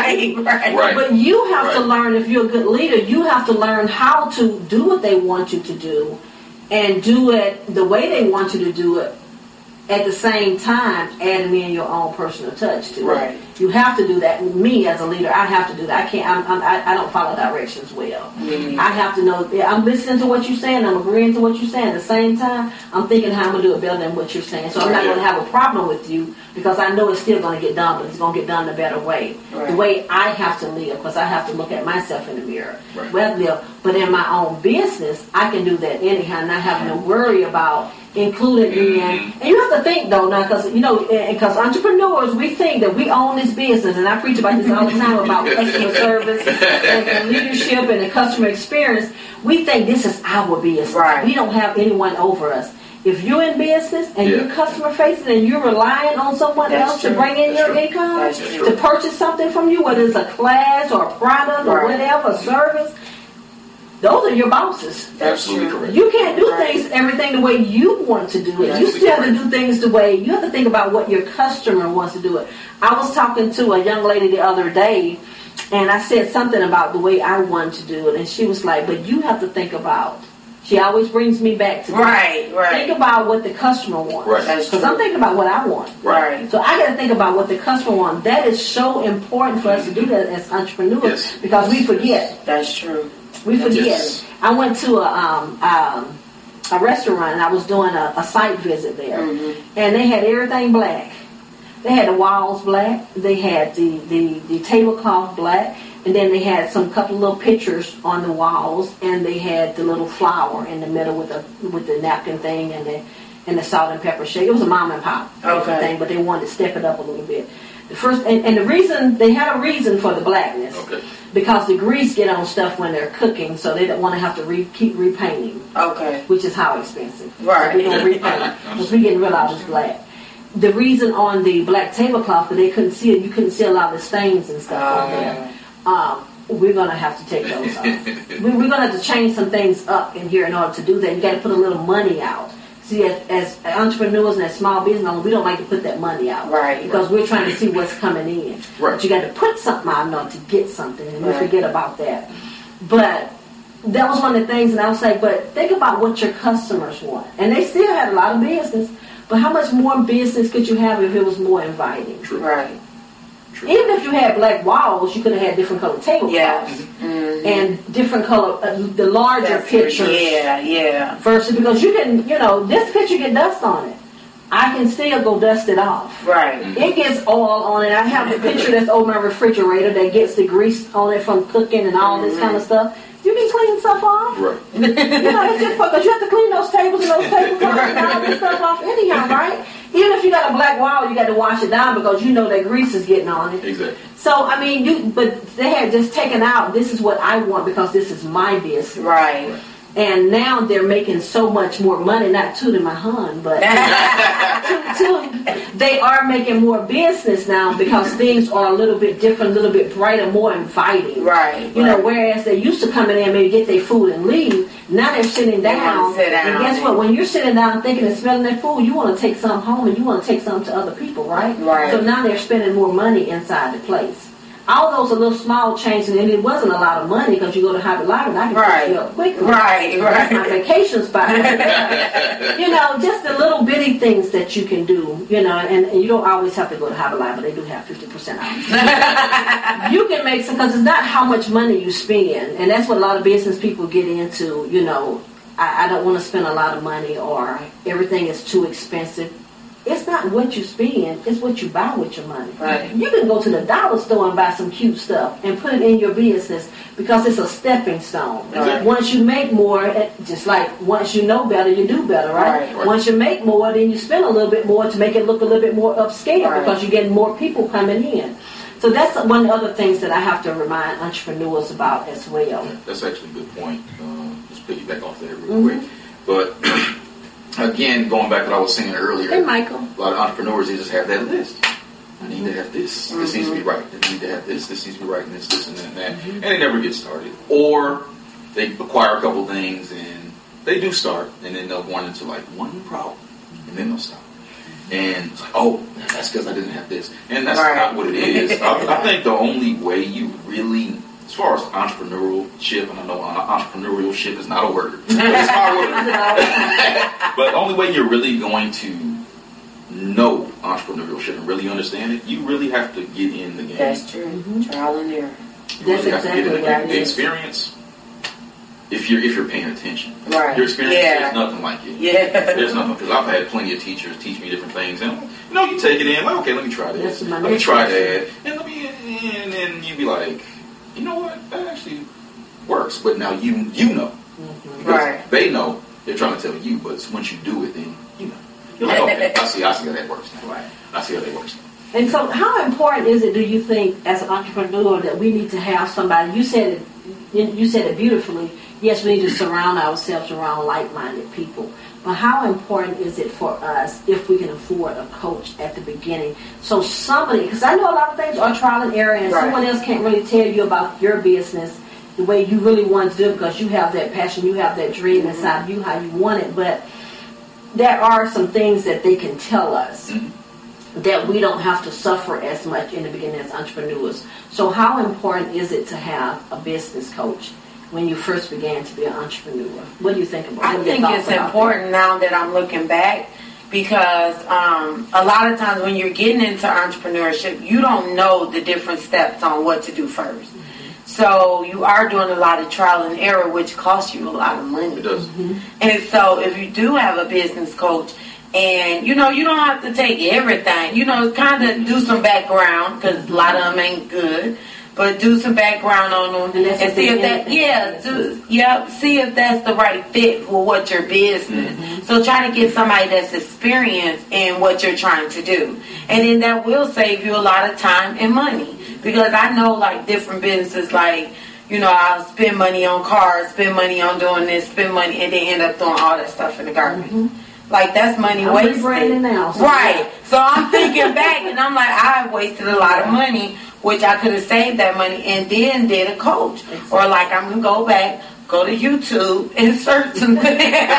But you have to learn, if you're a good leader, you have to learn how to do what they want you to do and do it the way they want you to do it. At the same time, adding in your own personal touch to it. You have to do that. Me as a leader, I have to do that. I can't. I don't follow directions well. Mm-hmm. I have to know. I'm listening to what you're saying. I'm agreeing to what you're saying. At the same time, I'm thinking how I'm gonna do it better than what you're saying. So I'm not gonna have a problem with you because I know it's still gonna get done, but it's gonna get done in a better way. Right. The way I have to live, because I have to look at myself in the mirror. Right. But in my own business, I can do that anyhow, not having to worry about including in. And you have to think though now, because entrepreneurs, we think that we own this business, and I preach about this all the time about customer service and leadership and the customer experience. We think this is our business. Right. We don't have anyone over us. If you're in business and you're customer facing and you're relying on someone else to bring in your income, to purchase something from you, whether it's a class or a product or whatever, a service, those are your bosses. Absolutely correct. You can't do everything the way you want to do it. You still have to do things the way you have to think about what your customer wants to do it. I was talking to a young lady the other day, and I said something about the way I want to do it, and she was like, "But you have to think about." She always brings me back to right. Think about what the customer wants, because I'm thinking about what I want. Right. So I got to think about what the customer wants. That is so important for us to do that as entrepreneurs because we forget. That's true. We forget. Yes. I went to a restaurant and I was doing a site visit there, and they had everything black. They had the walls black. They had the tablecloth black, and then they had some couple little pictures on the walls, and they had the little flower in the middle with the napkin thing and the salt and pepper shake. It was a mom and pop thing, but they wanted to step it up a little bit. The first and the reason they had a reason for the blackness. Because the grease get on stuff when they're cooking, so they don't want to have to keep repainting. Which is how expensive. Right. So we don't repaint because we getting rid of this black. The reason on the black tablecloth, but they couldn't see it. You couldn't see a lot of the stains and stuff on there. We're gonna have to take those off. We're gonna have to change some things up in here in order to do that. You got to put a little money out. See, as entrepreneurs and as small business owners, we don't like to put that money out. Because we're trying to see what's coming in. But you got to put something out in order to get something, and we forget about that. But that was one of the things, and I was like, but think about what your customers want. And they still had a lot of business, but how much more business could you have if it was more inviting? True. Right. True. Even if you had black walls, you could have had different color tablecloths. Yeah. Mm-hmm. And different color, the larger pictures. Yeah. Versus, because you can, this picture get dust on it. I can still go dust it off. Right. It gets oil on it. I have a picture that's over my refrigerator that gets the grease on it from cooking and all this kind of stuff. You can clean stuff off. Right. It's just because you have to clean those tables and those tablecloths and all this stuff off anyhow, right? Even if you got a black wall, you got to wash it down because you know that grease is getting on it. Exactly. So, I mean, but they had just taken out, this is what I want because this is my business. Right. And now they're making so much more money, not tooting my horn, but they are making more business now because things are a little bit different, a little bit brighter, more inviting. Right. Whereas they used to come in there and maybe get their food and leave, now they're sitting down. And guess what? When you're sitting down thinking and smelling their food, you want to take some home and you want to take some to other people, right? Right. So now they're spending more money inside the place. All those are little small changes, and it wasn't a lot of money because you go to Hobby Lobby and I can pick you up quickly. Right. That's my vacation spot. Just the little bitty things that you can do, and you don't always have to go to Hobby Lobby, but they do have 50% off. You can make some, because it's not how much money you spend, and that's what a lot of business people get into, I don't want to spend a lot of money or everything is too expensive. It's not what you spend, it's what you buy with your money. Right. You can go to the dollar store and buy some cute stuff and put it in your business because it's a stepping stone. Right. Once you make more, just like once you know better, you do better, right? Once you make more, then you spend a little bit more to make it look a little bit more upscale because you're getting more people coming in. So that's one of the other things that I have to remind entrepreneurs about as well. That's actually a good point. Just piggyback off that real quick. But again, going back to what I was saying earlier, Hey, Michael. a lot of entrepreneurs, they just have that list. I need to have this. This needs to be right. I need to have this. This needs to be right. And this, and that, and that. And they never get started. Or they acquire a couple things and they do start, and then they'll run into like one problem, and then they'll stop. And it's like, oh, that's because I didn't have this. And that's not what it is. I think the only way you really, as far as entrepreneurship, and I know entrepreneurship is not a word, but it's not a word. But the only way you're really going to know entrepreneurship and really understand it, you really have to get in the game. That's true. Trial and error. You really have to get in the game. The experience, if you're paying attention, right? Your experience is nothing like it. Yeah, there's nothing, because I've had plenty of teachers teach me different things, and you take it in, like, okay, let me try this, let me try that, and then you be like, you know what, that actually works. But now you know, because they know they're trying to tell you, but once you do it, then you're like, okay, I see how that works now. Right. I see how that works now. And so, how important is it, do you think, as an entrepreneur, that we need to have somebody? You said it beautifully. Yes, we need to surround ourselves around like-minded people. But how important is it for us if we can afford a coach at the beginning? So somebody, because I know a lot of things are trial and error, and someone else can't really tell you about your business the way you really want to do it because you have that passion, you have that dream inside of you, how you want it. But there are some things that they can tell us that we don't have to suffer as much in the beginning as entrepreneurs. So how important is it to have a business coach when you first began to be an entrepreneur? What do you think about it? I think it's important now that I'm looking back, because a lot of times when you're getting into entrepreneurship, you don't know the different steps on what to do first. So you are doing a lot of trial and error, which costs you a lot of money. It does. And so if you do have a business coach, and, you don't have to take everything, kind of do some background, because a lot of them ain't good, but do some background on them and see if that, see if that's the right fit for what your business. So try to get somebody that's experienced in what you're trying to do. And then that will save you a lot of time and money. Because I know, like, different businesses, like, I'll spend money on cars, spend money on doing this, spend money, and then end up throwing all that stuff in the garbage. Like, that's money wasted. Now, so right. So I'm thinking back, and I'm like, I wasted a lot of money, which I could have saved that money and then did a coach. Or, like, I'm going to go back, go to YouTube, and search some things.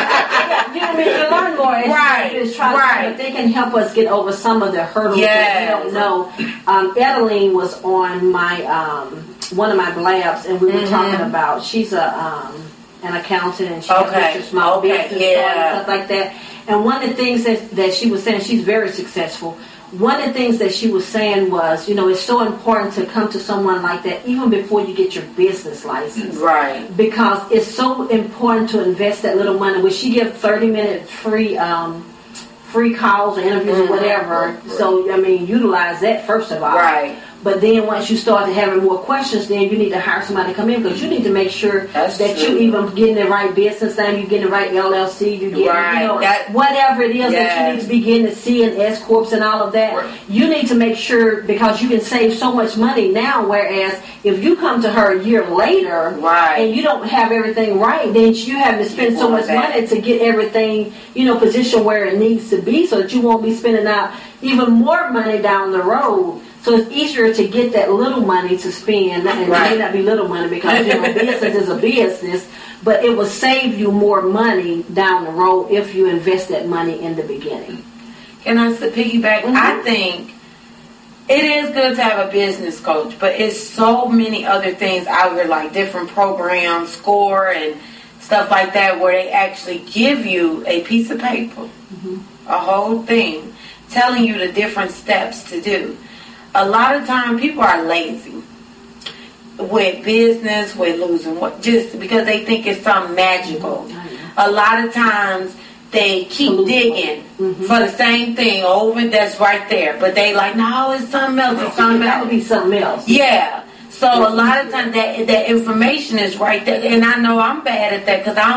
To learn more. But they can help us get over some of the hurdles that we don't know. Edeline was on my one of my blabs, and we were talking about, she's an accountant, and she has a small business and stuff like that. And one of the things that she was saying, she's very successful. One of the things that she was saying was, it's so important to come to someone like that even before you get your business license. Right. Because it's so important to invest that little money. When she gives 30-minute free calls or interviews or whatever. Right. So, utilize that first of all. Right. But then once you start having more questions, then you need to hire somebody to come in, because you need to make sure that you even getting the right business name, you getting the right LLC, you getting whatever it is that you need to be getting, the C and S corps and all of that. Right. You need to make sure, because you can save so much money now. Whereas if you come to her a year later and you don't have everything right, then you have to spend so much money to get everything positioned where it needs to be, so that you won't be spending out even more money down the road. So it's easier to get that little money to spend, and it may not be little money, because business is a business, but it will save you more money down the road if you invest that money in the beginning. Can I piggyback? Mm-hmm. I think it is good to have a business coach, but it's so many other things out here, like different programs, SCORE and stuff like that, where they actually give you a piece of paper, a whole thing, telling you the different steps to do. A lot of time people are lazy with business, with losing, just because they think it's something magical. A lot of times they keep digging for the same thing over that's right there, but they like, no, it's something else. It's something else. That would be something else. Yeah. So a lot of times that information is right there, and I know I'm bad at that, because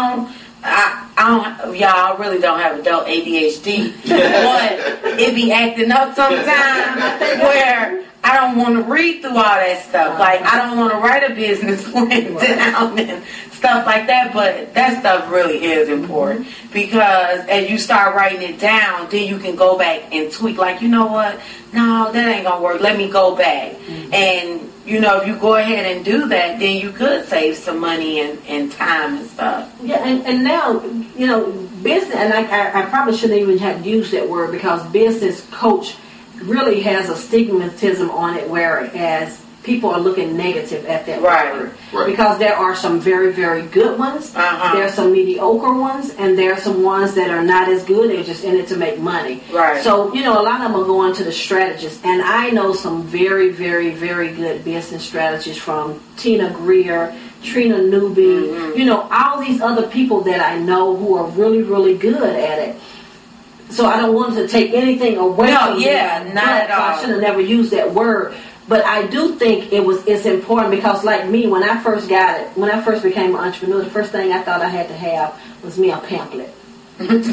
I really don't have adult ADHD, but it be acting up sometimes where I don't want to read through all that stuff. Like, I don't want to write a business plan down and stuff like that, but that stuff really is important, because as you start writing it down, then you can go back and tweak. Like, you know what? No, that ain't going to work. Let me go back. And if you go ahead and do that, then you could save some money and time and stuff. Yeah, and now, business, and I probably shouldn't even have used that word, because business coach really has a stigmatism on it, whereas people are looking negative at that word. Right. Because there are some very, very good ones, there are some mediocre ones, and there are some ones that are not as good. They're just in it to make money. Right. So, a lot of them are going to the strategists, and I know some very, very, very good business strategists, from Tina Greer, Trina Newby, all these other people that I know who are really, really good at it. So I don't want to take anything away from them. Not at all. I should have never used that word. But I do think it's important, because like me, when I first became an entrepreneur, the first thing I thought I had to have was me a pamphlet. $1,000.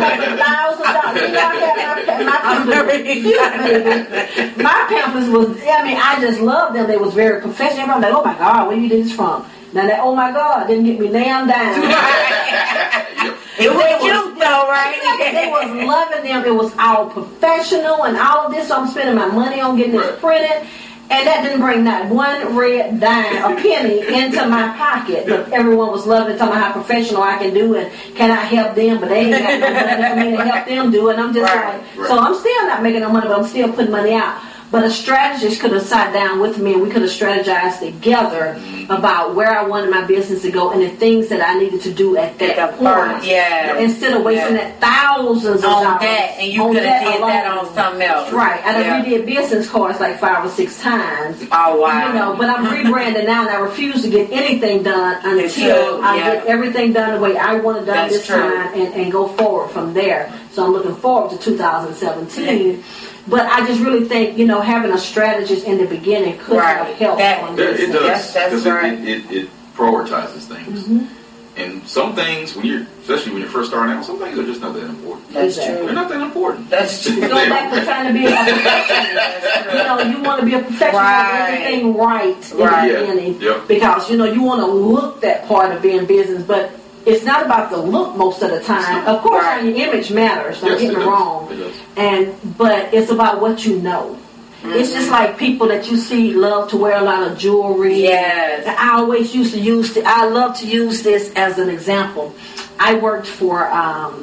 My pamphlets was, I just loved them. They was very professional. Everybody was like, oh my God, where you did this from? Now that, oh my God, didn't get me damn down. It was cute though, right? They was loving them. It was all professional and all of this. So I'm spending my money on getting this printed. And that didn't bring not one red dime, a penny, into my pocket. But everyone was loving it, talking about how professional I can do it. Can I help them? But they ain't got no money for me to help them do it. And I'm just so I'm still not making no money, but I'm still putting money out. But a strategist could have sat down with me, and we could have strategized together about where I wanted my business to go and the things that I needed to do at that point. Yeah. Instead of wasting that thousands of on dollars that, and you could have did that on something else. Right. I done redid business cards like 5 or 6 times. Oh wow. But I'm rebranding now, and I refuse to get anything done until I get everything done the way I want it done this time, and go forward from there. So I'm looking forward to 2017. But I just really think, having a strategist in the beginning could have helped. It does. That's right. It prioritizes things. And some things, especially when you're first starting out, some things are just not that important. That's true. They're not that important. That's true. Go back to trying to be a professional. You want to be a professional, everything right in the beginning. Because, you want to look that part of being business, but it's not about the look most of the time. Of course, your image matters. Don't get me wrong. But it's about what you know. It's just like people that you see love to wear a lot of jewelry. Yes. I always used to I love to use this as an example. I worked for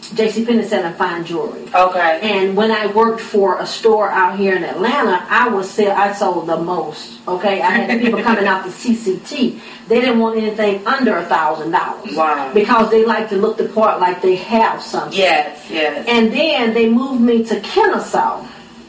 JCPenney selling fine jewelry. Okay. And when I worked for a store out here in Atlanta, I sold the most. Okay, I had people coming out to CCT. They didn't want anything under $1,000. Wow. Because they like to look the part like they have something. Yes, yes. And then they moved me to Kennesaw.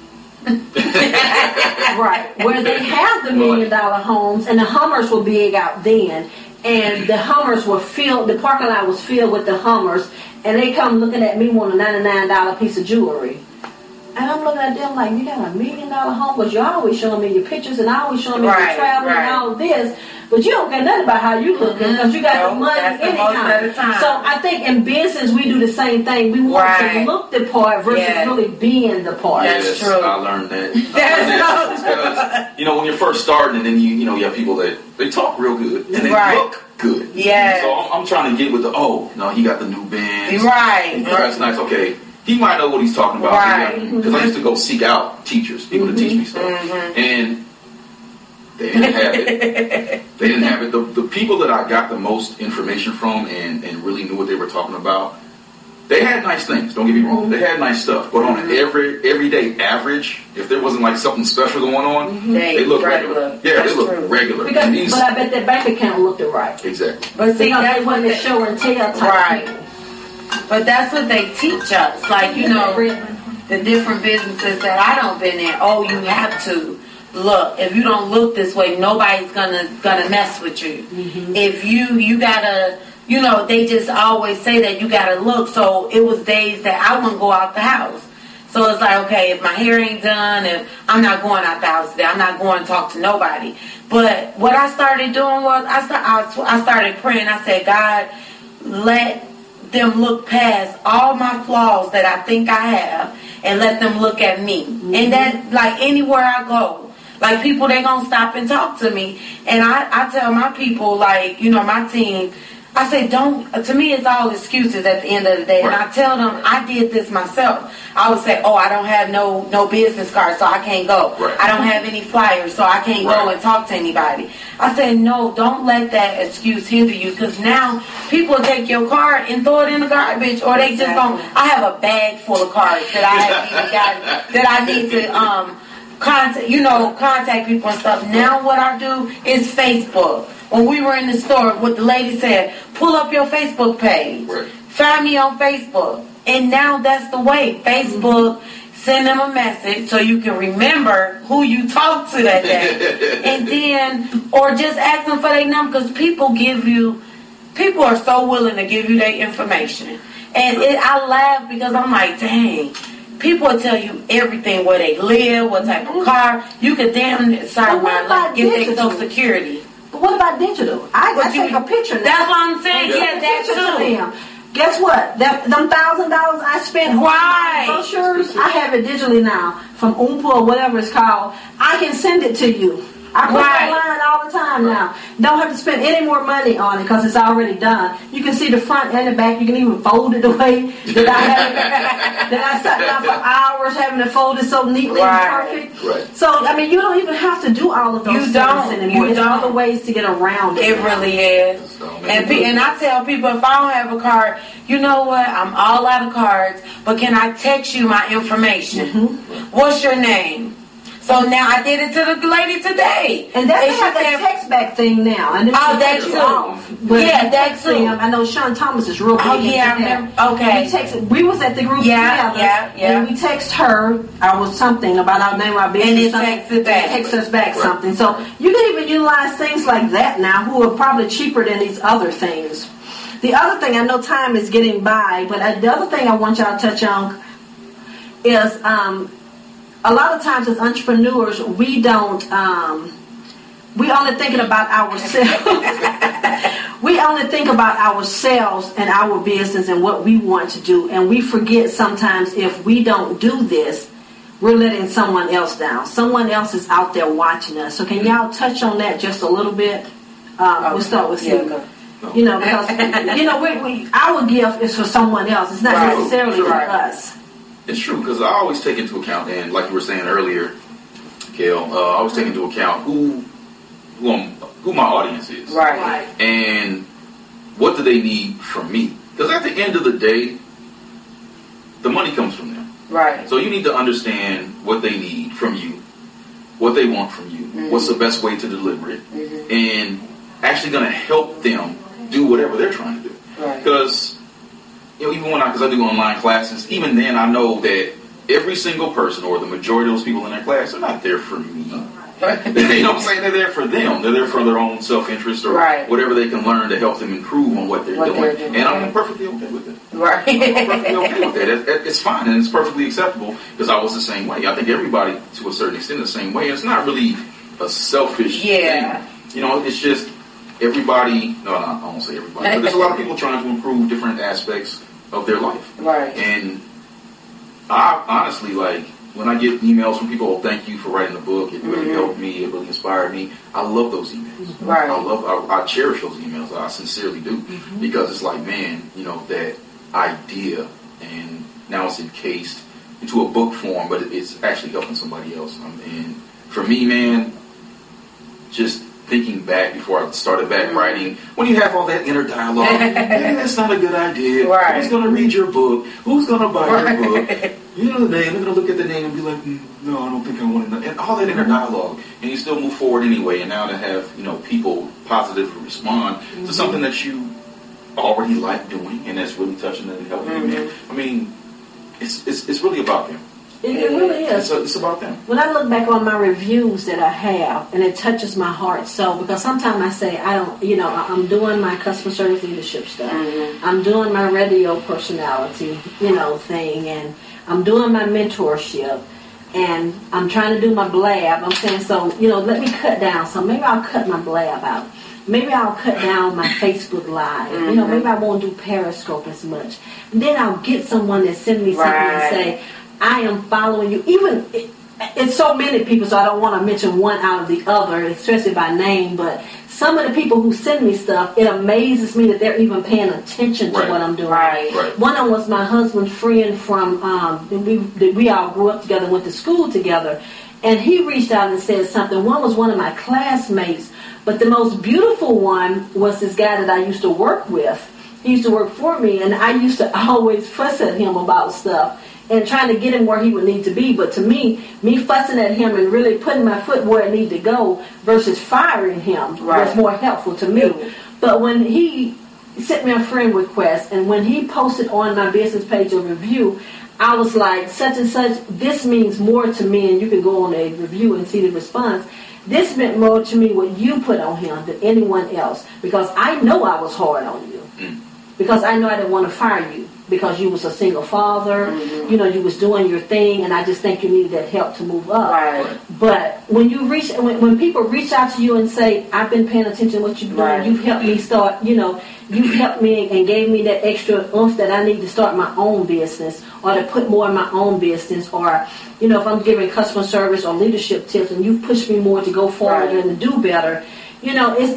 Right, where they have the $1 million homes, and the Hummers were big out then, and the Hummers were filled, the parking lot was filled with the Hummers, and they come looking at me wanting a $99 piece of jewelry. And I'm looking at them like, you got a $1 million home, because you're always showing me your pictures and always showing me your travel and all this, but you don't care nothing about how you looking, because you got the money anytime. So I think in business we do the same thing. We want to look the part versus really being the part. That's true. I learned that. Because, you know, when you're first starting, and then you have people that they talk real good and they look good. Yeah. So I'm trying to get with he got the new Benz. Right. That's nice. Okay. He might know what he's talking about. Right. Because I used to go seek out teachers, people to teach me stuff. And they didn't have it. They didn't have it. The people that I got the most information from and really knew what they were talking about, they had nice things. Don't get me wrong. They had nice stuff. But on an everyday average, if there wasn't like something special going on, they looked regular. Yeah, they looked regular. But I bet that bank account looked right. Exactly. But see, that's what the show and tell type people. But that's what they teach us. Like, you know, the different businesses that I don't been in. Oh, you have to look. If you don't look this way, nobody's gonna mess with you. If you gotta, you know, they just always say that you gotta look. So it was days that I wouldn't go out the house. So it's like, okay, if my hair ain't done, if I'm not going out the house today, I'm not going to talk to nobody. But what I started doing was I started praying. I said, God, let them look past all my flaws that I think I have and let them look at me. And that, like, anywhere I go, like, people, they gonna stop and talk to me. And I tell my people, like, you know, my team, I say, to me it's all excuses at the end of the day. And I tell them, I did this myself. I would say, I don't have no business card, so I can't go. I don't have any flyers, so I can't go and talk to anybody. I said, no, don't let that excuse hinder you, because now people take your card and throw it in the garbage, or they just don't. I have a bag full of cards that I haven't even gotten, that I need to contact people and stuff. Now what I do is Facebook. When we were in the store, what the lady said, pull up your Facebook page. Find me on Facebook. And now that's the way. Facebook, send them a message so you can remember who you talked to that day. And then, or just ask them for their number, because people are so willing to give you their information. And I laugh because I'm like, dang. People will tell you everything, where they live, what type of car. You could get their Social Security. But what about digital? I take a picture now. That's what I'm saying. Yeah, that too. Guess what? Them $1,000 I spent on brochures, I have it digitally now from Oompa or whatever it's called. I can send it to you. I put it online all the time now. Don't have to spend any more money on it because it's already done. You can see the front and the back. You can even fold it the way that I have it. That I sat down for hours having it folded so neatly and perfect. So, I mean, you don't even have to do all of those things anymore. There's other ways to get around it. It really is. And I tell people, if I don't have a card, you know what? I'm all out of cards, but can I text you my information? What's your name? So now I did it to the lady today. And that's have that text back thing now. And that too. That too. I know Sean Thomas is real big. I remember. Okay. We was at the group together. And we text her something about our name, our business. And it texts us back something. So you can even utilize things like that now, who are probably cheaper than these other things. The other thing, I know time is getting by, but the other thing I want y'all to touch on is a lot of times as entrepreneurs, we don't, we only thinking about ourselves. We only think about ourselves and our business and what we want to do. And we forget sometimes if we don't do this, we're letting someone else down. Someone else is out there watching us. So can y'all touch on that just a little bit? We'll start with you. You know, because, you know, our gift is for someone else. It's not necessarily for us. It's true, because I always take into account, and like you were saying earlier, Gail, I always take into account who my audience is. Right. And what do they need from me? Because at the end of the day, the money comes from them. Right. So you need to understand what they need from you, what they want from you, what's the best way to deliver it, and actually going to help them do whatever they're trying to do. Because, even because I do online classes, even then I know that every single person or the majority of those people in that class are not there for me. You know what I'm saying? They're there for them. They're there for their own self-interest or whatever they can learn to help them improve on what they're doing. And I'm perfectly okay with it. Right. I'm perfectly okay with that. It's fine and it's perfectly acceptable because I was the same way. I think everybody, to a certain extent, is the same way. It's not really a selfish thing. It's just everybody. No, I won't say everybody. But there's a lot of people trying to improve different aspects of their life. Right. And I honestly, when I get emails from people, thank you for writing the book. It really helped me. It really inspired me. I love those emails. Right. I cherish those emails. I sincerely do. Because it's like, man, that idea, and now it's encased into a book form, but it's actually helping somebody else. And for me, man, just thinking back before I started back writing, when you have all that inner dialogue, maybe that's not a good idea. Right. Who's going to read your book? Who's going to buy your book? The name. They're going to look at the name and be like, no, I don't think I want to know. And all that inner dialogue. And you still move forward anyway. And now to have, people positively respond to something that you already like doing and that's really touching and helping you, man. I mean, it's really about them. It really is. It's about them. When I look back on my reviews that I have, and it touches my heart so, because sometimes I say, I'm doing my customer service leadership stuff. I'm doing my radio personality, thing, and I'm doing my mentorship, and I'm trying to do my blab. I'm saying, so, let me cut down. So maybe I'll cut my blab out. Maybe I'll cut down my Facebook Live. Maybe I won't do Periscope as much. And then I'll get someone that send me something and say, I am following you. Even it's so many people, so I don't want to mention one out of the other, especially by name. But some of the people who send me stuff, it amazes me that they're even paying attention to what I'm doing. Right. One of them was my husband's friend from we all grew up together, went to school together, and he reached out and said something. One was one of my classmates, but the most beautiful one was this guy that I used to work with. He used to work for me, and I used to always fuss at him about stuff and trying to get him where he would need to be. But to me fussing at him and really putting my foot where it needed to go versus firing him was more helpful to me. But when he sent me a friend request, and when he posted on my business page a review, I was like, such and such, this means more to me, and you can go on a review and see the response. This meant more to me what you put on him than anyone else, because I know I was hard on you. Because I know I didn't want to fire you because you was a single father, you was doing your thing, and I just think you needed that help to move up. Right. But when people reach out to you and say, I've been paying attention to what you're doing, you've helped me start, you've helped me and gave me that extra oomph that I need to start my own business or to put more in my own business, or, if I'm giving customer service or leadership tips and you push me more to go forward and to do better, then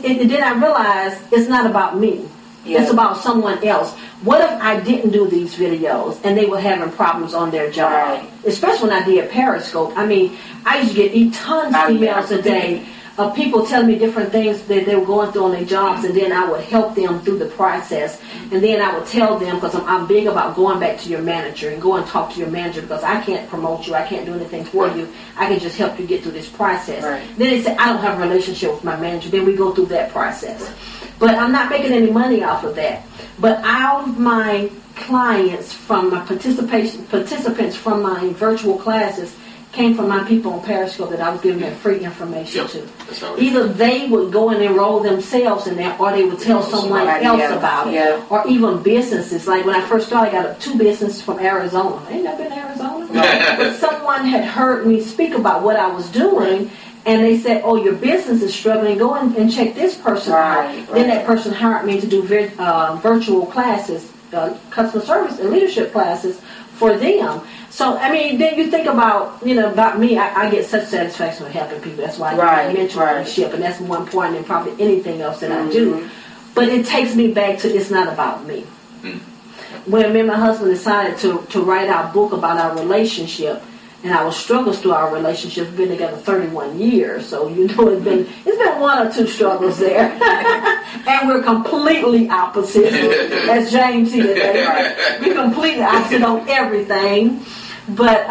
I realize it's not about me. It's about someone else. What if I didn't do these videos and they were having problems on their job? Especially when I did Periscope. I mean, I used to get tons of emails a day of people telling me different things that they were going through on their jobs, and then I would help them through the process. And then I would tell them, because I'm big about going back to your manager and go and talk to your manager, because I can't promote you, I can't do anything for you, I can just help you get through this process. Then they say, I don't have a relationship with my manager. Then we go through that process. But I'm not making any money off of that. But out of my clients, from my participants from my virtual classes, came from my people on Periscope that I was giving them free information to. Either they would go and enroll themselves in that, or they would tell someone else about it. Or even businesses. Like when I first started, I got 2 businesses from Arizona. I ain't never been to Arizona. But someone had heard me speak about what I was doing, and they said, oh, your business is struggling, go and check this person out. Then that person hired me to do virtual classes, customer service and leadership classes for them. So, I mean, then you think about, about me, I get such satisfaction with helping people. That's why I mention leadership, and that's more important than probably anything else that I do. But it takes me back to, it's not about me. When me and my husband decided to write our book about our relationship, and our struggles through our relationship. We've been together 31 years, so it's been one or two struggles there, and we're completely opposite, as James said. Right? We're completely opposite on everything, but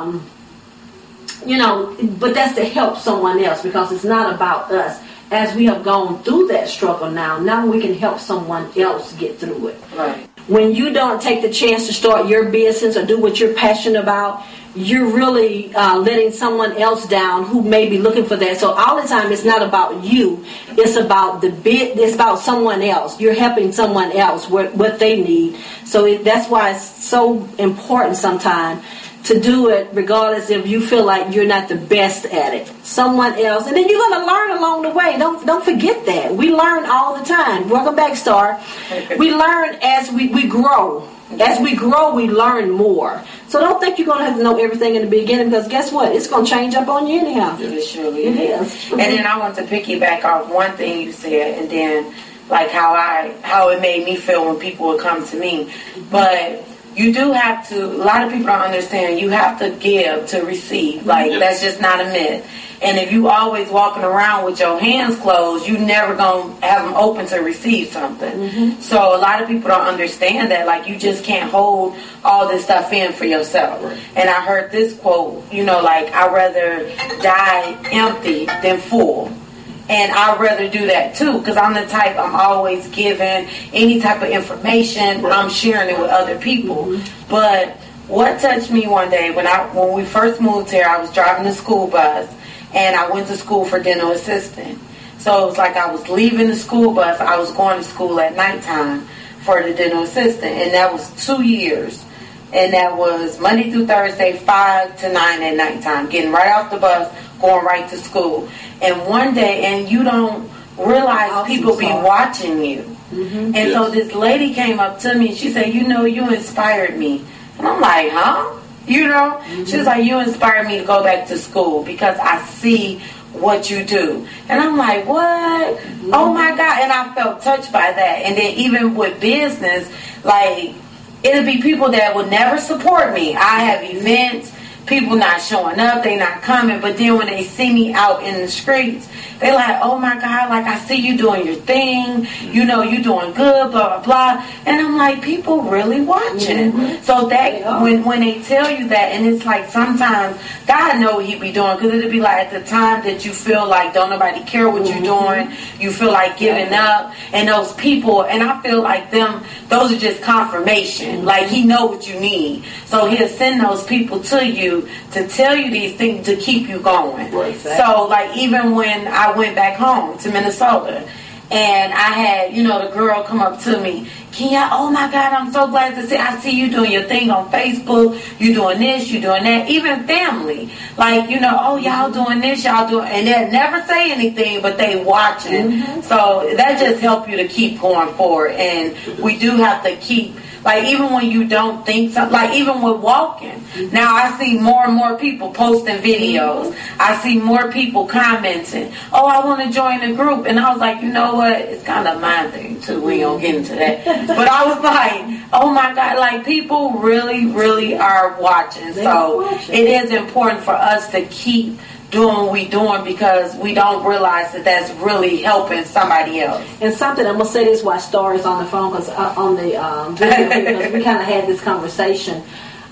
but that's to help someone else, because it's not about us. As we have gone through that struggle now we can help someone else get through it. Right. When you don't take the chance to start your business or do what you're passionate about, you're really letting someone else down who may be looking for that. So all the time, it's not about you. It's about it's about someone else. You're helping someone else what they need. So that's why it's so important sometimes to do it regardless if you feel like you're not the best at it. Someone else. And then you're going to learn along the way. Don't forget that. We learn all the time. Welcome back, Star. We learn as we grow. As we grow, we learn more. So don't think you're going to have to know everything in the beginning, because guess what? It's going to change up on you anyhow. It surely is. And then I want to piggyback off one thing you said, and then like how it made me feel when people would come to me. But you do have to, a lot of people don't understand, you have to give to receive. Like, that's just not a myth. And if you always walking around with your hands closed, you never going to have them open to receive something. Mm-hmm. So a lot of people don't understand that. Like, you just can't hold all this stuff in for yourself. Right. And I heard this quote, like, I'd rather die empty than full. And I'd rather do that too, because I'm the type, I'm always giving any type of information, right. I'm sharing it with other people. Mm-hmm. But what touched me one day, when we first moved here, I was driving the school bus, and I went to school for dental assistant. So it was like I was leaving the school bus, I was going to school at nighttime for the dental assistant, and that was 2 years. And that was Monday through Thursday, 5 to 9 at nighttime, getting right off the bus, going right to school. And one day, and you don't realize people be watching you. Mm-hmm. And so this lady came up to me, and she said, you inspired me. And I'm like, huh? Mm-hmm. She was like, you inspired me to go back to school because I see what you do. And I'm like, what? Mm-hmm. Oh my God. And I felt touched by that. And then even with business, like, it'll be people that would never support me. I have events, people not showing up, they not coming, but then when they see me out in the streets, they like, oh my God, like, I see you doing your thing, you doing good, blah, blah, blah. And I'm like, people really watching. Mm-hmm. So that, when they tell you that, and it's like, sometimes God know what he be doing, because it'll be like, at the time that you feel like don't nobody care what you're doing, you feel like giving up, and those people, and I feel like those are just confirmation. Like, he know what you need. So he'll send those people to you to tell you these things to keep you going. Right. So, like, even when I went back home to Minnesota, and I had, the girl come up to me, Kenya, oh my God, I'm so glad to see, I see you doing your thing on Facebook, you doing this, you doing that, even family, like, oh, y'all doing this, y'all doing, and they'll never say anything, but they watching. Mm-hmm. So that just helps you to keep going forward, and we do have to keep, like, even when you don't think something, like, even with walking. Now, I see more and more people posting videos. I see more people commenting, oh, I want to join the group. And I was like, you know what? It's kind of my thing, too. We don't get into that. But I was like, oh, my God. Like, people really, really are watching. So it is important for us to keep doing what we're doing, because we don't realize that that's really helping somebody else. And something, I'm going to say this while Star is on the phone, because on the video, because we kind of had this conversation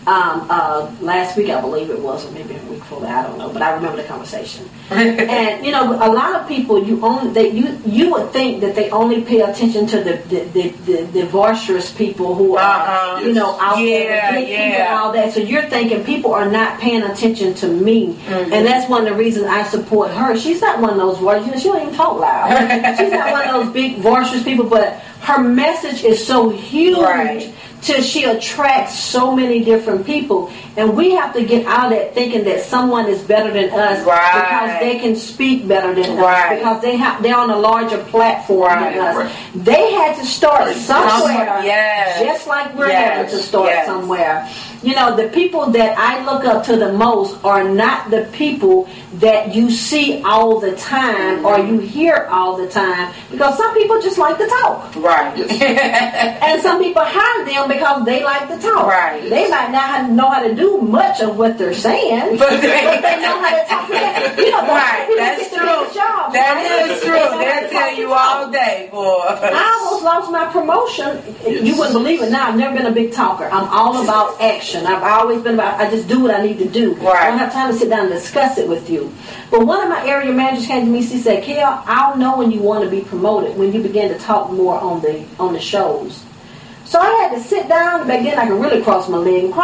last week, I believe it was, or maybe a week before that, I don't know, but I remember the conversation. And a lot of people, you would think that they only pay attention to the boisterous people who are out there, the big people and all that. So you're thinking people are not paying attention to me, and that's one of the reasons I support her. She's not one of those boisterous. She don't even talk loud. She's not one of those big boisterous people, but her message is so huge. Right. Till she attracts so many different people, and we have to get out of that thinking that someone is better than us because they can speak better than us, because they're on a larger platform than us. Right. They had to start somewhere, just like we're having to start somewhere. you know, the people that I look up to the most are not the people that you see all the time or you hear all the time, because some people just like to talk. Right. And some people hire them because they like to talk. Right. They might not know how to do much of what they're saying, but they know how to talk. You know, right. That's true. That is true. They'll tell you all day, boy. I almost lost my promotion. You wouldn't believe it. Now, I've never been a big talker. I'm all about action. I've always been about, I just do what I need to do. Right. I don't have time to sit down and discuss it with you. But one of my area managers came to me, she said, Kel, I'll know when you want to be promoted, when you begin to talk more on the shows. So I had to sit down, back then I could really cross my leg, and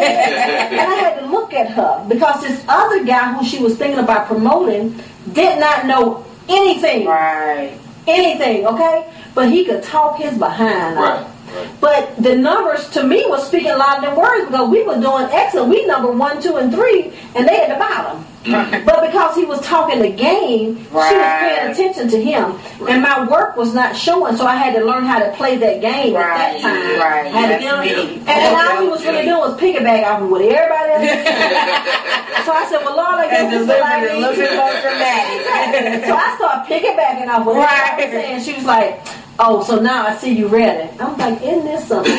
I had to look at her, because this other guy who she was thinking about promoting did not know anything. Right. Anything, okay? But he could talk his behind off. Right. But the numbers to me was speaking louder than words, because we were doing excellent. We number 1, 2, and 3, and they at the bottom. Mm-hmm. But because he was talking the game, she was paying attention to him, and my work was not showing. So I had to learn how to play that game at that time. Right. And all he was really doing was piggyback off of what everybody else was saying. So I said, "Well, Lord, I guess this is what I need." A little bit more dramatic. So I started piggybacking off what everybody was saying. She was like, "Oh, so now I see you ready." I'm like, "Isn't this something?"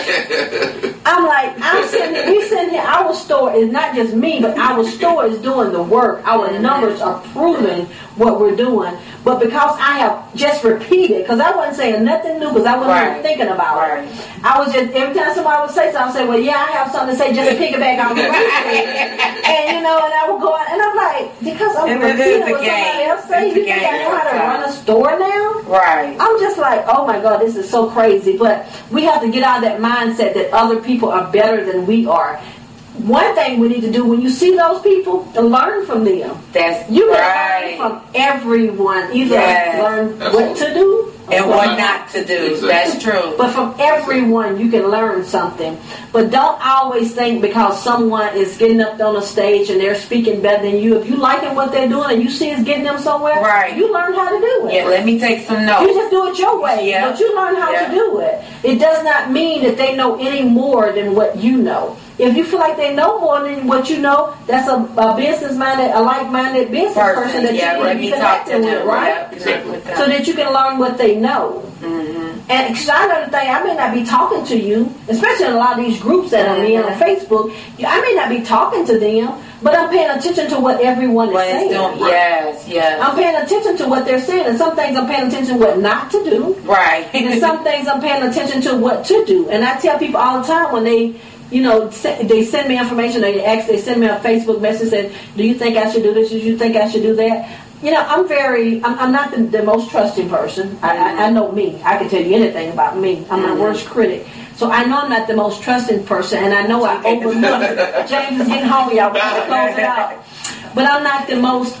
I'm like, we sitting here, our store is not just me, but our store is doing the work. Our numbers are proving what we're doing. But because I have just repeated, because I wasn't saying nothing new, because I wasn't even thinking about it. I was just, every time somebody would say something, I would say, "Well, yeah, I have something to say, just piggyback on what you said." And, you know, and I would go out, and I'm like, because I'm repeating what somebody else say, you think I know how to run a store now? Right. I'm just like, oh my God, this is so crazy. But we have to get out of that mindset that other people are better than we are. One thing we need to do when you see those people, to learn from them. That's you learn from everyone. Either learn what to do and what not to do. Exactly. That's true. But from everyone you can learn something. But don't always think because someone is getting up on a stage and they're speaking better than you, if you liking what they're doing and you see it's getting them somewhere, you learn how to do it. Yeah, let me take some notes. You just do it your way, but you learn how to do it. It does not mean that they know any more than what you know. If you feel like they know more than what you know, that's a business-minded, a like-minded business person that you can be connected with, right? So that you can learn what they know. Mm-hmm. And because I know the thing, I may not be talking to you, especially in a lot of these groups that I'm in on Facebook. I may not be talking to them, but I'm paying attention to what everyone is saying. Yes. I'm paying attention to what they're saying, and some things I'm paying attention to what not to do. Right. And some things I'm paying attention to what to do. And I tell people all the time when they, you know, they send me information, they send me a Facebook message saying, "Do you think I should do this? Do you think I should do that?" You know, I'm not the most trusting person. I know me. I can tell you anything about me. I'm my worst critic. So I know I'm not the most trusting person, and I know I overlook. James is getting home, y'all. We're going to close it out. But I'm not the most...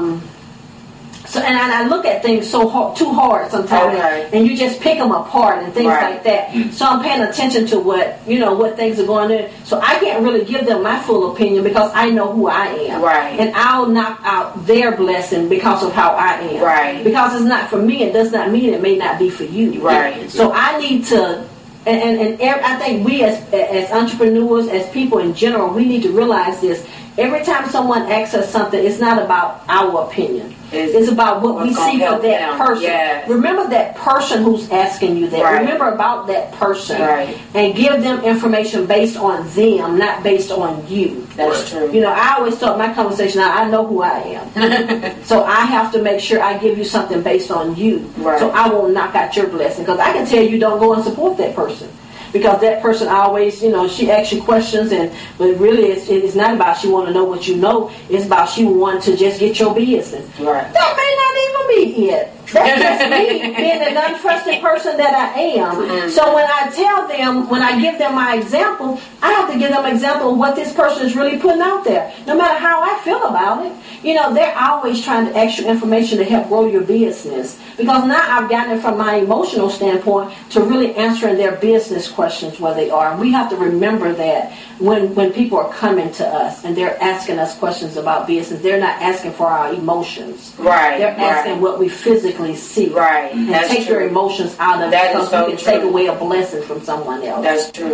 So and I look at things too hard sometimes, and you just pick them apart and things like that. So I'm paying attention to what things are going on. So I can't really give them my full opinion because I know who I am, and I'll knock out their blessing because of how I am, because it's not for me. It does not mean it may not be for you, So I need to. And I think we as entrepreneurs, as people in general, we need to realize this. Every time someone asks us something, it's not about our opinion. It's about what we see for that person. Yes. Remember that person who's asking you that. Remember about that person. And give them information based on them, not based on you. That's true. You know, I always start my conversation out, I know who I am. So I have to make sure I give you something based on you. So I won't knock out your blessing. Because I can tell you don't go and support that person. Because that person always, you know, she asks you questions, but really it's not about she want to know what you know. It's about she want to just get your business. That may not even be it. That's just me being an untrusted person that I am. So when I tell them, when I give them my example, I have to give them an example of what this person is really putting out there. No matter how I feel about it. You know, they're always trying to ask you information to help grow your business. Because now I've gotten it from my emotional standpoint to really answering their business questions where they are. And we have to remember that when people are coming to us and they're asking us questions about business, they're not asking for our emotions. They're asking what we physically see. And That's take true. your emotions out of it because you can take away a blessing from someone else. That's true.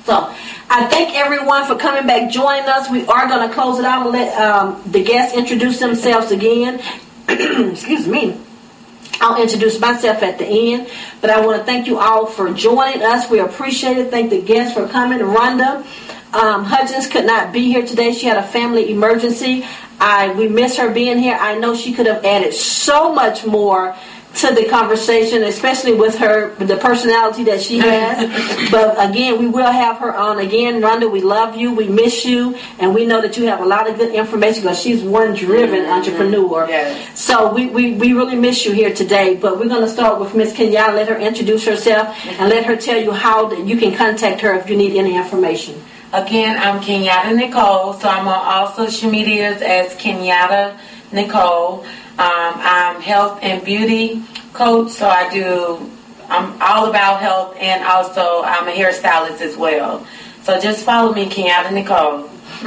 So I thank everyone for coming back, joining us. We are going to close it out and let the guests introduce themselves again. Excuse me. I'll introduce myself at the end, but I want to thank you all for joining us. We appreciate it. Thank the guests for coming. Rhonda Hudgens could not be here today. She had a family emergency. We miss her being here. I know she could have added so much more to the conversation, especially with the personality that she has. But again, we will have her on again. Rhonda, we love you, we miss you, and we know that you have a lot of good information because she's one driven entrepreneur. Yes. So we really miss you here today. But we're going to start with Miss Kenyatta. Let her introduce herself and let her tell you how you can contact her if you need any information. Again, I'm Kenyatta Nicole, so I'm on all social medias as Kenyatta Nicole. I'm health and beauty coach, so I'm all about health, and also I'm a hairstylist as well. So just follow me, Kenyatta Nicole.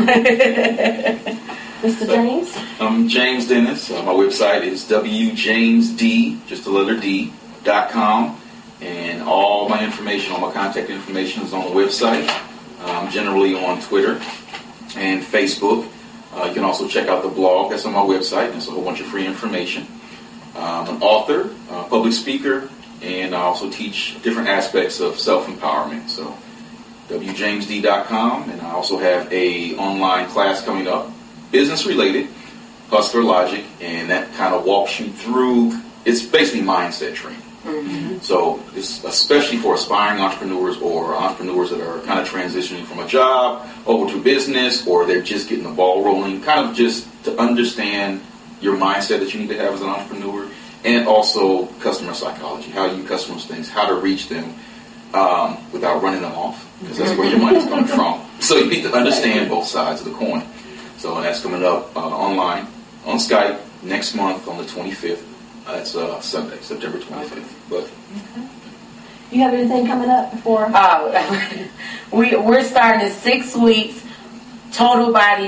Mr. James? I'm James Dennis. My website is wjamesd, just the letter D.com, and all my information, all my contact information is on the website. I'm generally on Twitter and Facebook. You can also check out the blog that's on my website. There's a whole bunch of free information. I'm an author, public speaker, and I also teach different aspects of self-empowerment. So wjamesd.com, and I also have a online class coming up, business-related, Hustler Logic, and that kind of walks you through, it's basically mindset training. Mm-hmm. So it's especially for aspiring entrepreneurs or entrepreneurs that are kind of transitioning from a job over to business, or they're just getting the ball rolling, kind of just to understand your mindset that you need to have as an entrepreneur, and also customer psychology, how you customers things, how to reach them without running them off, because that's where your money's coming from. So you need to understand both sides of the coin. So that's coming up online on Skype next month on the 25th. That's Sunday, September 25th. But you have anything coming up before? We're starting a 6 weeks total body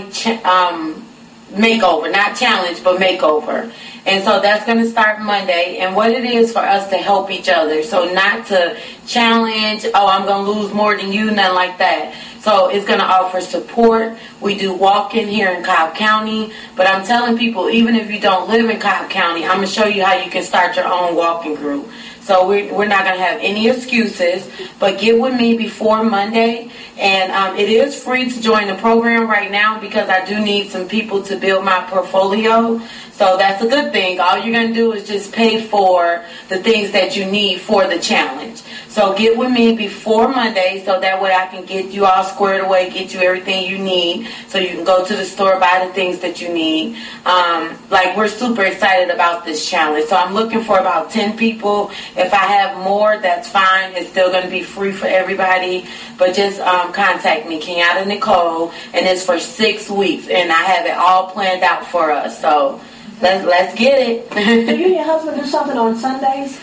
makeover, not challenge, but makeover. And so that's going to start Monday. And what it is for us to help each other. So not to challenge, I'm going to lose more than you, nothing like that. So it's going to offer support. We do walk-in here in Cobb County. But I'm telling people, even if you don't live in Cobb County, I'm going to show you how you can start your own walking group. So we're not going to have any excuses. But get with me before Monday. And it is free to join the program right now because I do need some people to build my portfolio. So that's a good thing. All you're going to do is just pay for the things that you need for the challenge. So get with me before Monday so that way I can get you all squared away, get you everything you need so you can go to the store, buy the things that you need. We're super excited about this challenge. So I'm looking for about 10 people. If I have more, that's fine. It's still going to be free for everybody. But just contact me, Kenyatta Nicole, and it's for 6 weeks. And I have it all planned out for us. So let's get it. Do you and your husband do something on Sundays?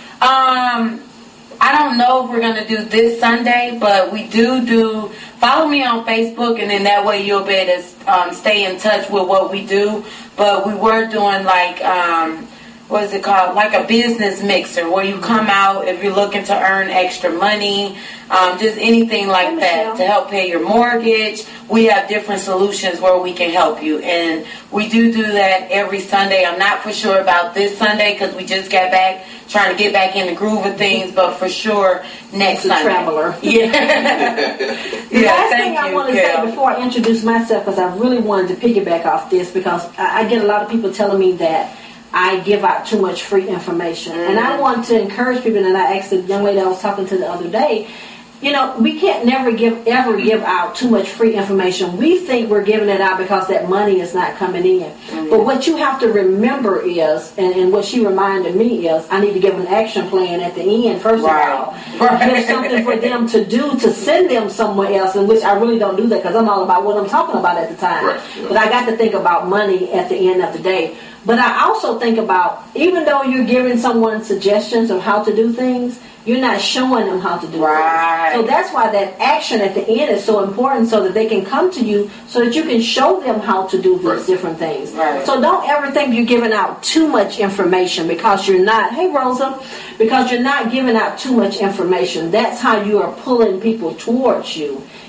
I don't know if we're going to do this Sunday, but we do. Follow me on Facebook, and then that way you'll be able to stay in touch with what we do. But we were doing what is it called? Like a business mixer where you come out if you're looking to earn extra money, just anything like that to help pay your mortgage. We have different solutions where we can help you, and we do that every Sunday. I'm not for sure about this Sunday because we just got back, trying to get back in the groove of things, but for sure next Sunday. Traveler. Yeah. The last thing I want to say before I introduce myself, because I really wanted to piggyback off this, because I get a lot of people telling me that I give out too much free information. And I want to encourage people, and I asked the young lady I was talking to the other day, we can't ever give out too much free information. We think we're giving it out because that money is not coming in. Mm-hmm. But what you have to remember is, and what she reminded me is, I need to give an action plan at the end, first of all. There's something for them to do to send them somewhere else, in which I really don't do that because I'm all about what I'm talking about at the time. Right. Yeah. But I got to think about money at the end of the day. But I also think about, even though you're giving someone suggestions of how to do things, you're not showing them how to do things. So that's why that action at the end is so important, so that they can come to you so that you can show them how to do these different things. Right. So don't ever think you're giving out too much information because you're not. Hey, Rosa. Because you're not giving out too much information. That's how you are pulling people towards you.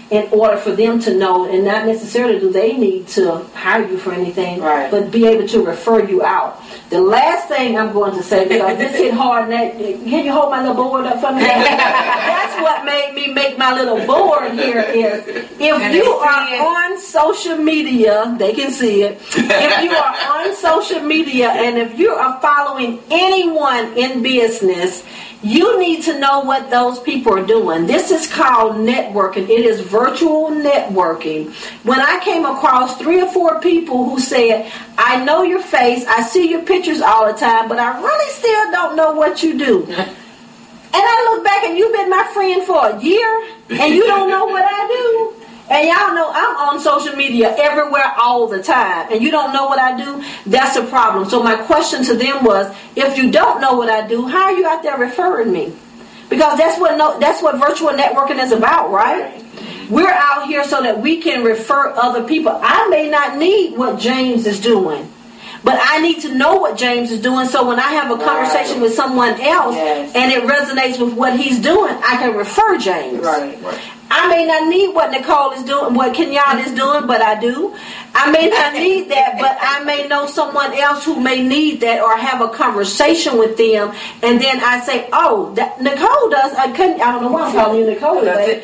in order for them to know, and not necessarily do they need to hire you for anything, right, but be able to refer you out. The last thing I'm going to say, because this hit hard, can you hold my little board up for me? That's what made me make my little board here is, if you are on social media, they can see it. If you are on social media and if you are following anyone in business, you need to know what those people are doing. This is called networking. It is virtual networking. When I came across 3 or 4 people who said, I know your face, I see your pictures all the time, but I really still don't know what you do. And I look back and you've been my friend for a year and you don't know what I do. And y'all know I'm on social media everywhere all the time, and you don't know what I do, that's a problem. So my question to them was, if you don't know what I do, how are you out there referring me? Because that's what virtual networking is about, right? We're out here so that we can refer other people. I may not need what James is doing, but I need to know what James is doing, so when I have a conversation with someone else and it resonates with what he's doing, I can refer James. Right. I may not need what Nicole is doing, what Kenyatta is doing, but I do. I may not need that, but I may know someone else who may need that, or have a conversation with them, and then I say, oh, Nicole does. I don't know why I'm calling you Nicole today.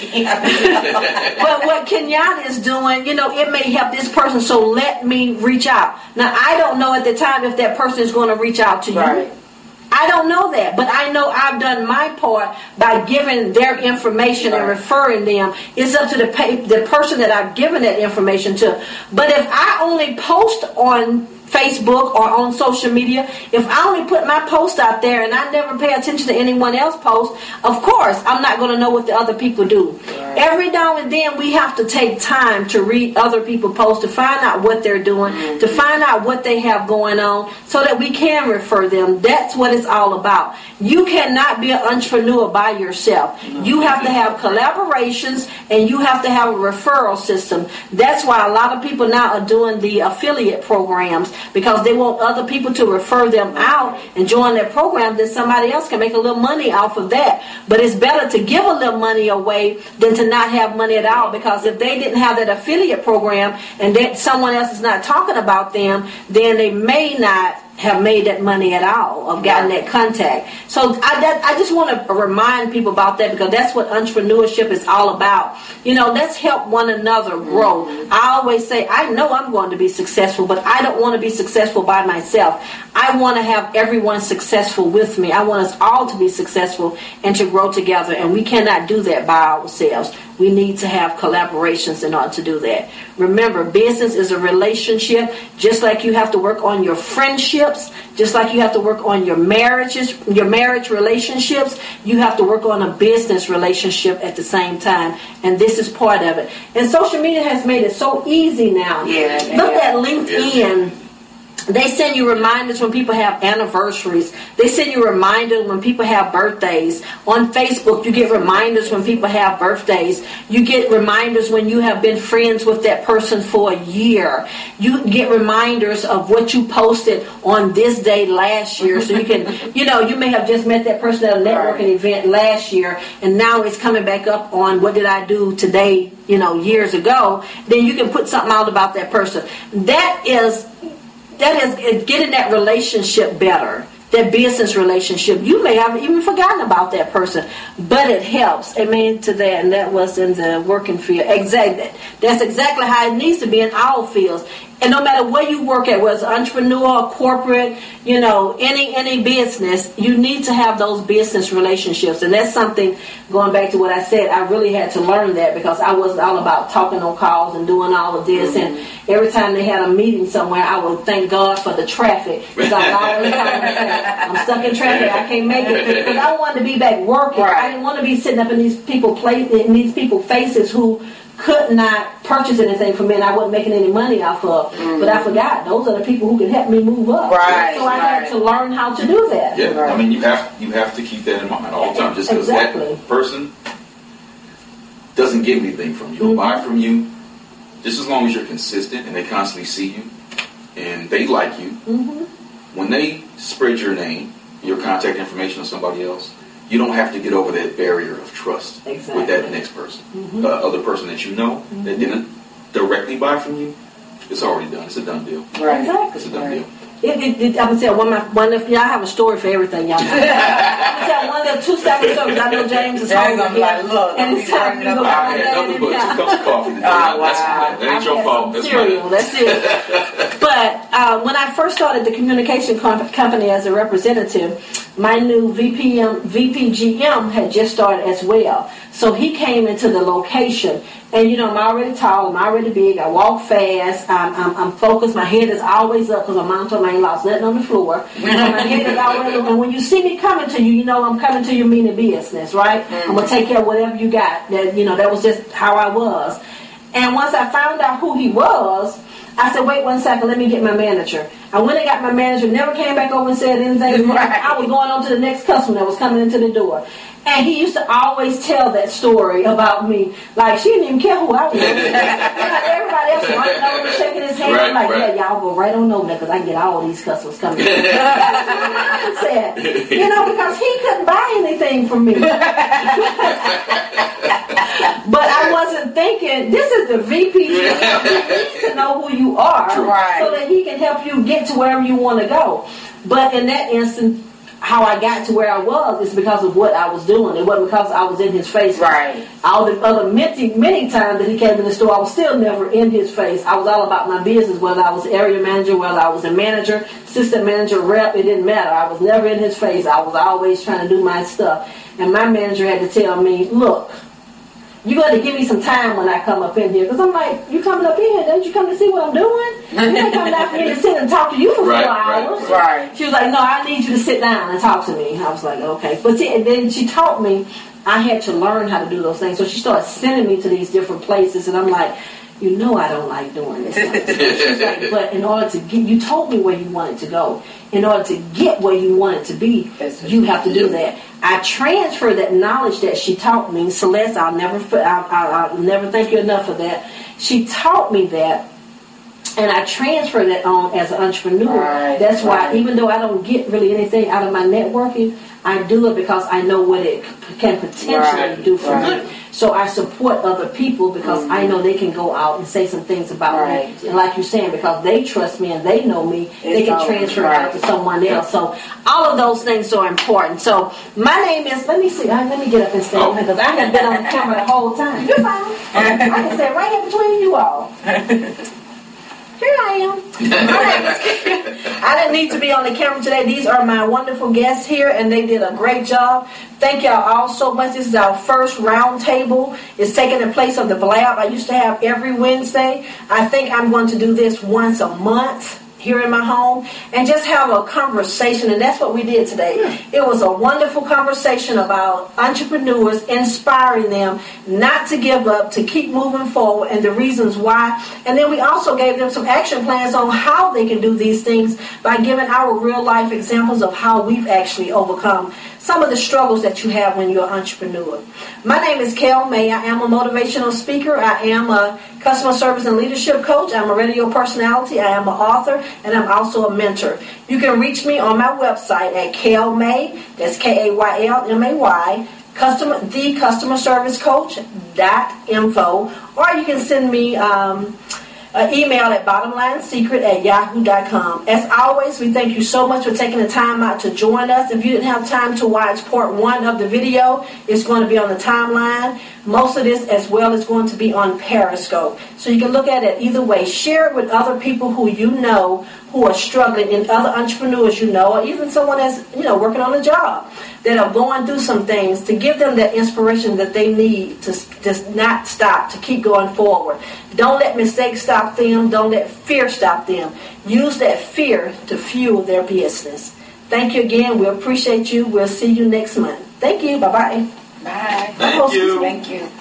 But what Kenyatta is doing, it may help this person, so let me reach out. Now, I don't know at the time if that person is going to reach out to you. Right. I don't know that, but I know I've done my part by giving their information and referring them. It's up to the person that I've given that information to. But if I only post on Facebook or on social media, if I only put my post out there and I never pay attention to anyone else's post, of course I'm not going to know what the other people do. Right. Every now and then we have to take time to read other people's posts, to find out what they're doing, to find out what they have going on, so that we can refer them. That's what it's all about. You cannot be an entrepreneur by yourself. You have to have collaborations, and you have to have a referral system. That's why a lot of people now are doing the affiliate programs, because they want other people to refer them out and join their program, then somebody else can make a little money off of that. But it's better to give a little money away than to not have money at all, because if they didn't have that affiliate program and that someone else is not talking about them, then they may not have made that money at all, or gotten that contact. So I just want to remind people about that, because that's what entrepreneurship is all about. Let's help one another grow. I always say, I know I'm going to be successful, but I don't want to be successful by myself. I want to have everyone successful with me. I want us all to be successful and to grow together, and we cannot do that by ourselves. We need to have collaborations in order to do that. Remember, business is a relationship, just like you have to work on your friendships, just like you have to work on your marriage relationships, you have to work on a business relationship at the same time. And this is part of it. And social media has made it so easy now. Look at LinkedIn. They send you reminders when people have anniversaries. They send you reminders when people have birthdays. On Facebook, you get reminders when people have birthdays. You get reminders when you have been friends with that person for a year. You get reminders of what you posted on this day last year. So you can, you may have just met that person at a networking event last year, and now it's coming back up on what did I do today, years ago. Then you can put something out about that person. That is getting that relationship better, that business relationship. You may have even forgotten about that person, but it helps. Amen to that. And that was in the working field. Exactly. That's exactly how it needs to be in all fields. And no matter where you work at, whether it's entrepreneur, corporate, any business, you need to have those business relationships. And that's something, going back to what I said, I really had to learn that, because I was all about talking on calls and doing all of this. And every time they had a meeting somewhere, I would thank God for the traffic. Because I always I'm stuck in traffic, I can't make it. Because I wanted to be back working. I didn't want to be sitting up in these people's faces who could not purchase anything from me, and I wasn't making any money off of. But I forgot, those are the people who can help me move up. So I had to learn how to do that. I mean, you have to keep that in mind all the time. Just because that person doesn't get anything from you or buy from you, just as long as you're consistent and they constantly see you and they like you, when they spread your name, your contact information to somebody else, you don't have to get over that barrier of trust with that next person. Other person that you know that didn't directly buy from you, it's already done. It's a done deal. Right. Exactly. It's a done deal. I would say one of y'all have a story for everything, y'all. I would tell one of the 2 separate stories. I know James is home gonna be like, look, and it's time to go I had nothing but 2 cups of coffee today. That ain't your fault. That's cereal. mine. That's it. But when I first started the communication company as a representative, my new VPGM had just started as well. So he came into the location. And I'm already tall, I'm already big, I walk fast, I'm focused, my head is always up because my mom told me I ain't lost nothing on the floor. My head is always up. And when you see me coming to you, I'm coming to you meaning business, right? I'm going to take care of whatever you got. That was just how I was. And once I found out who he was, I said, wait 1 second, let me get my manager. I went and got my manager, never came back over and said anything. Right. I was going on to the next customer that was coming into the door. And he used to always tell that story about me. Like, she didn't even care who I was. Everybody else running over, shaking his hand. I'm like, yeah, y'all go right on over there because I can get all these customers coming in. That's what my mindset said. Because he couldn't buy anything from me. But I wasn't thinking, this is the VP. He needs to know who you are so that he can help you get to wherever you want to go. But in that instance, how I got to where I was is because of what I was doing. It wasn't because I was in his face. Right. All the other many times that he came in the store, I was still never in his face. I was all about my business, whether I was area manager, whether I was a manager, assistant manager, rep, it didn't matter. I was never in his face. I was always trying to do my stuff. And my manager had to tell me, look, you got to give me some time when I come up in here. Because I'm like, you coming up in here, don't you come to see what I'm doing? You ain't coming down for me to sit and talk to you for 4 hours. Right. She was like, no, I need you to sit down and talk to me. I was like, okay. But see, and then she taught me I had to learn how to do those things. So she started sending me to these different places. And I'm like, I don't like doing this. She's like, but in order to get, you told me where you wanted to go. In order to get where you wanted to be, you have to do that. I transfer that knowledge that she taught me. Celeste, I'll never thank you enough for that. She taught me that, and I transfer that on as an entrepreneur. That's why, even though I don't get really anything out of my networking, I do it because I know what it can potentially do for me. So I support other people because I know they can go out and say some things about me. And like you're saying, because they trust me and they know me, they can transfer it out to someone else. So all of those things are important. So my name is, let me get up and stand because I haven't been on the camera the whole time. You're fine. I can stand right in between you all. Here I am. I didn't need to be on the camera today. These are my wonderful guests here, and they did a great job. Thank y'all all so much. This is our first round table. It's taking the place of the Blab I used to have every Wednesday. I think I'm going to do this once a month here in my home and just have a conversation, and that's what we did today. It was a wonderful conversation about entrepreneurs, inspiring them not to give up, to keep moving forward, and the reasons why. And then we also gave them some action plans on how they can do these things by giving our real life examples of how we've actually overcome some of the struggles that you have when you're an entrepreneur. My name is Kel May. I am a motivational speaker. I am a customer service and leadership coach. I'm a radio personality. I am an author, and I'm also a mentor. You can reach me on my website at Kel May. That's KAYLMAY. The customer service coach.info, or you can send me an email at bottomlinesecret@yahoo.com. As always, we thank you so much for taking the time out to join us. If you didn't have time to watch part 1 of the video, it's going to be on the timeline. Most of this as well is going to be on Periscope. So you can look at it either way. Share it with other people who you know who are struggling, and other entrepreneurs you know, or even someone that's working on a job that are going through some things, to give them that inspiration that they need to just not stop, to keep going forward. Don't let mistakes stop them. Don't let fear stop them. Use that fear to fuel their business. Thank you again. We appreciate you. We'll see you next month. Thank you. Bye-bye. Bye. Thank you. Thank you.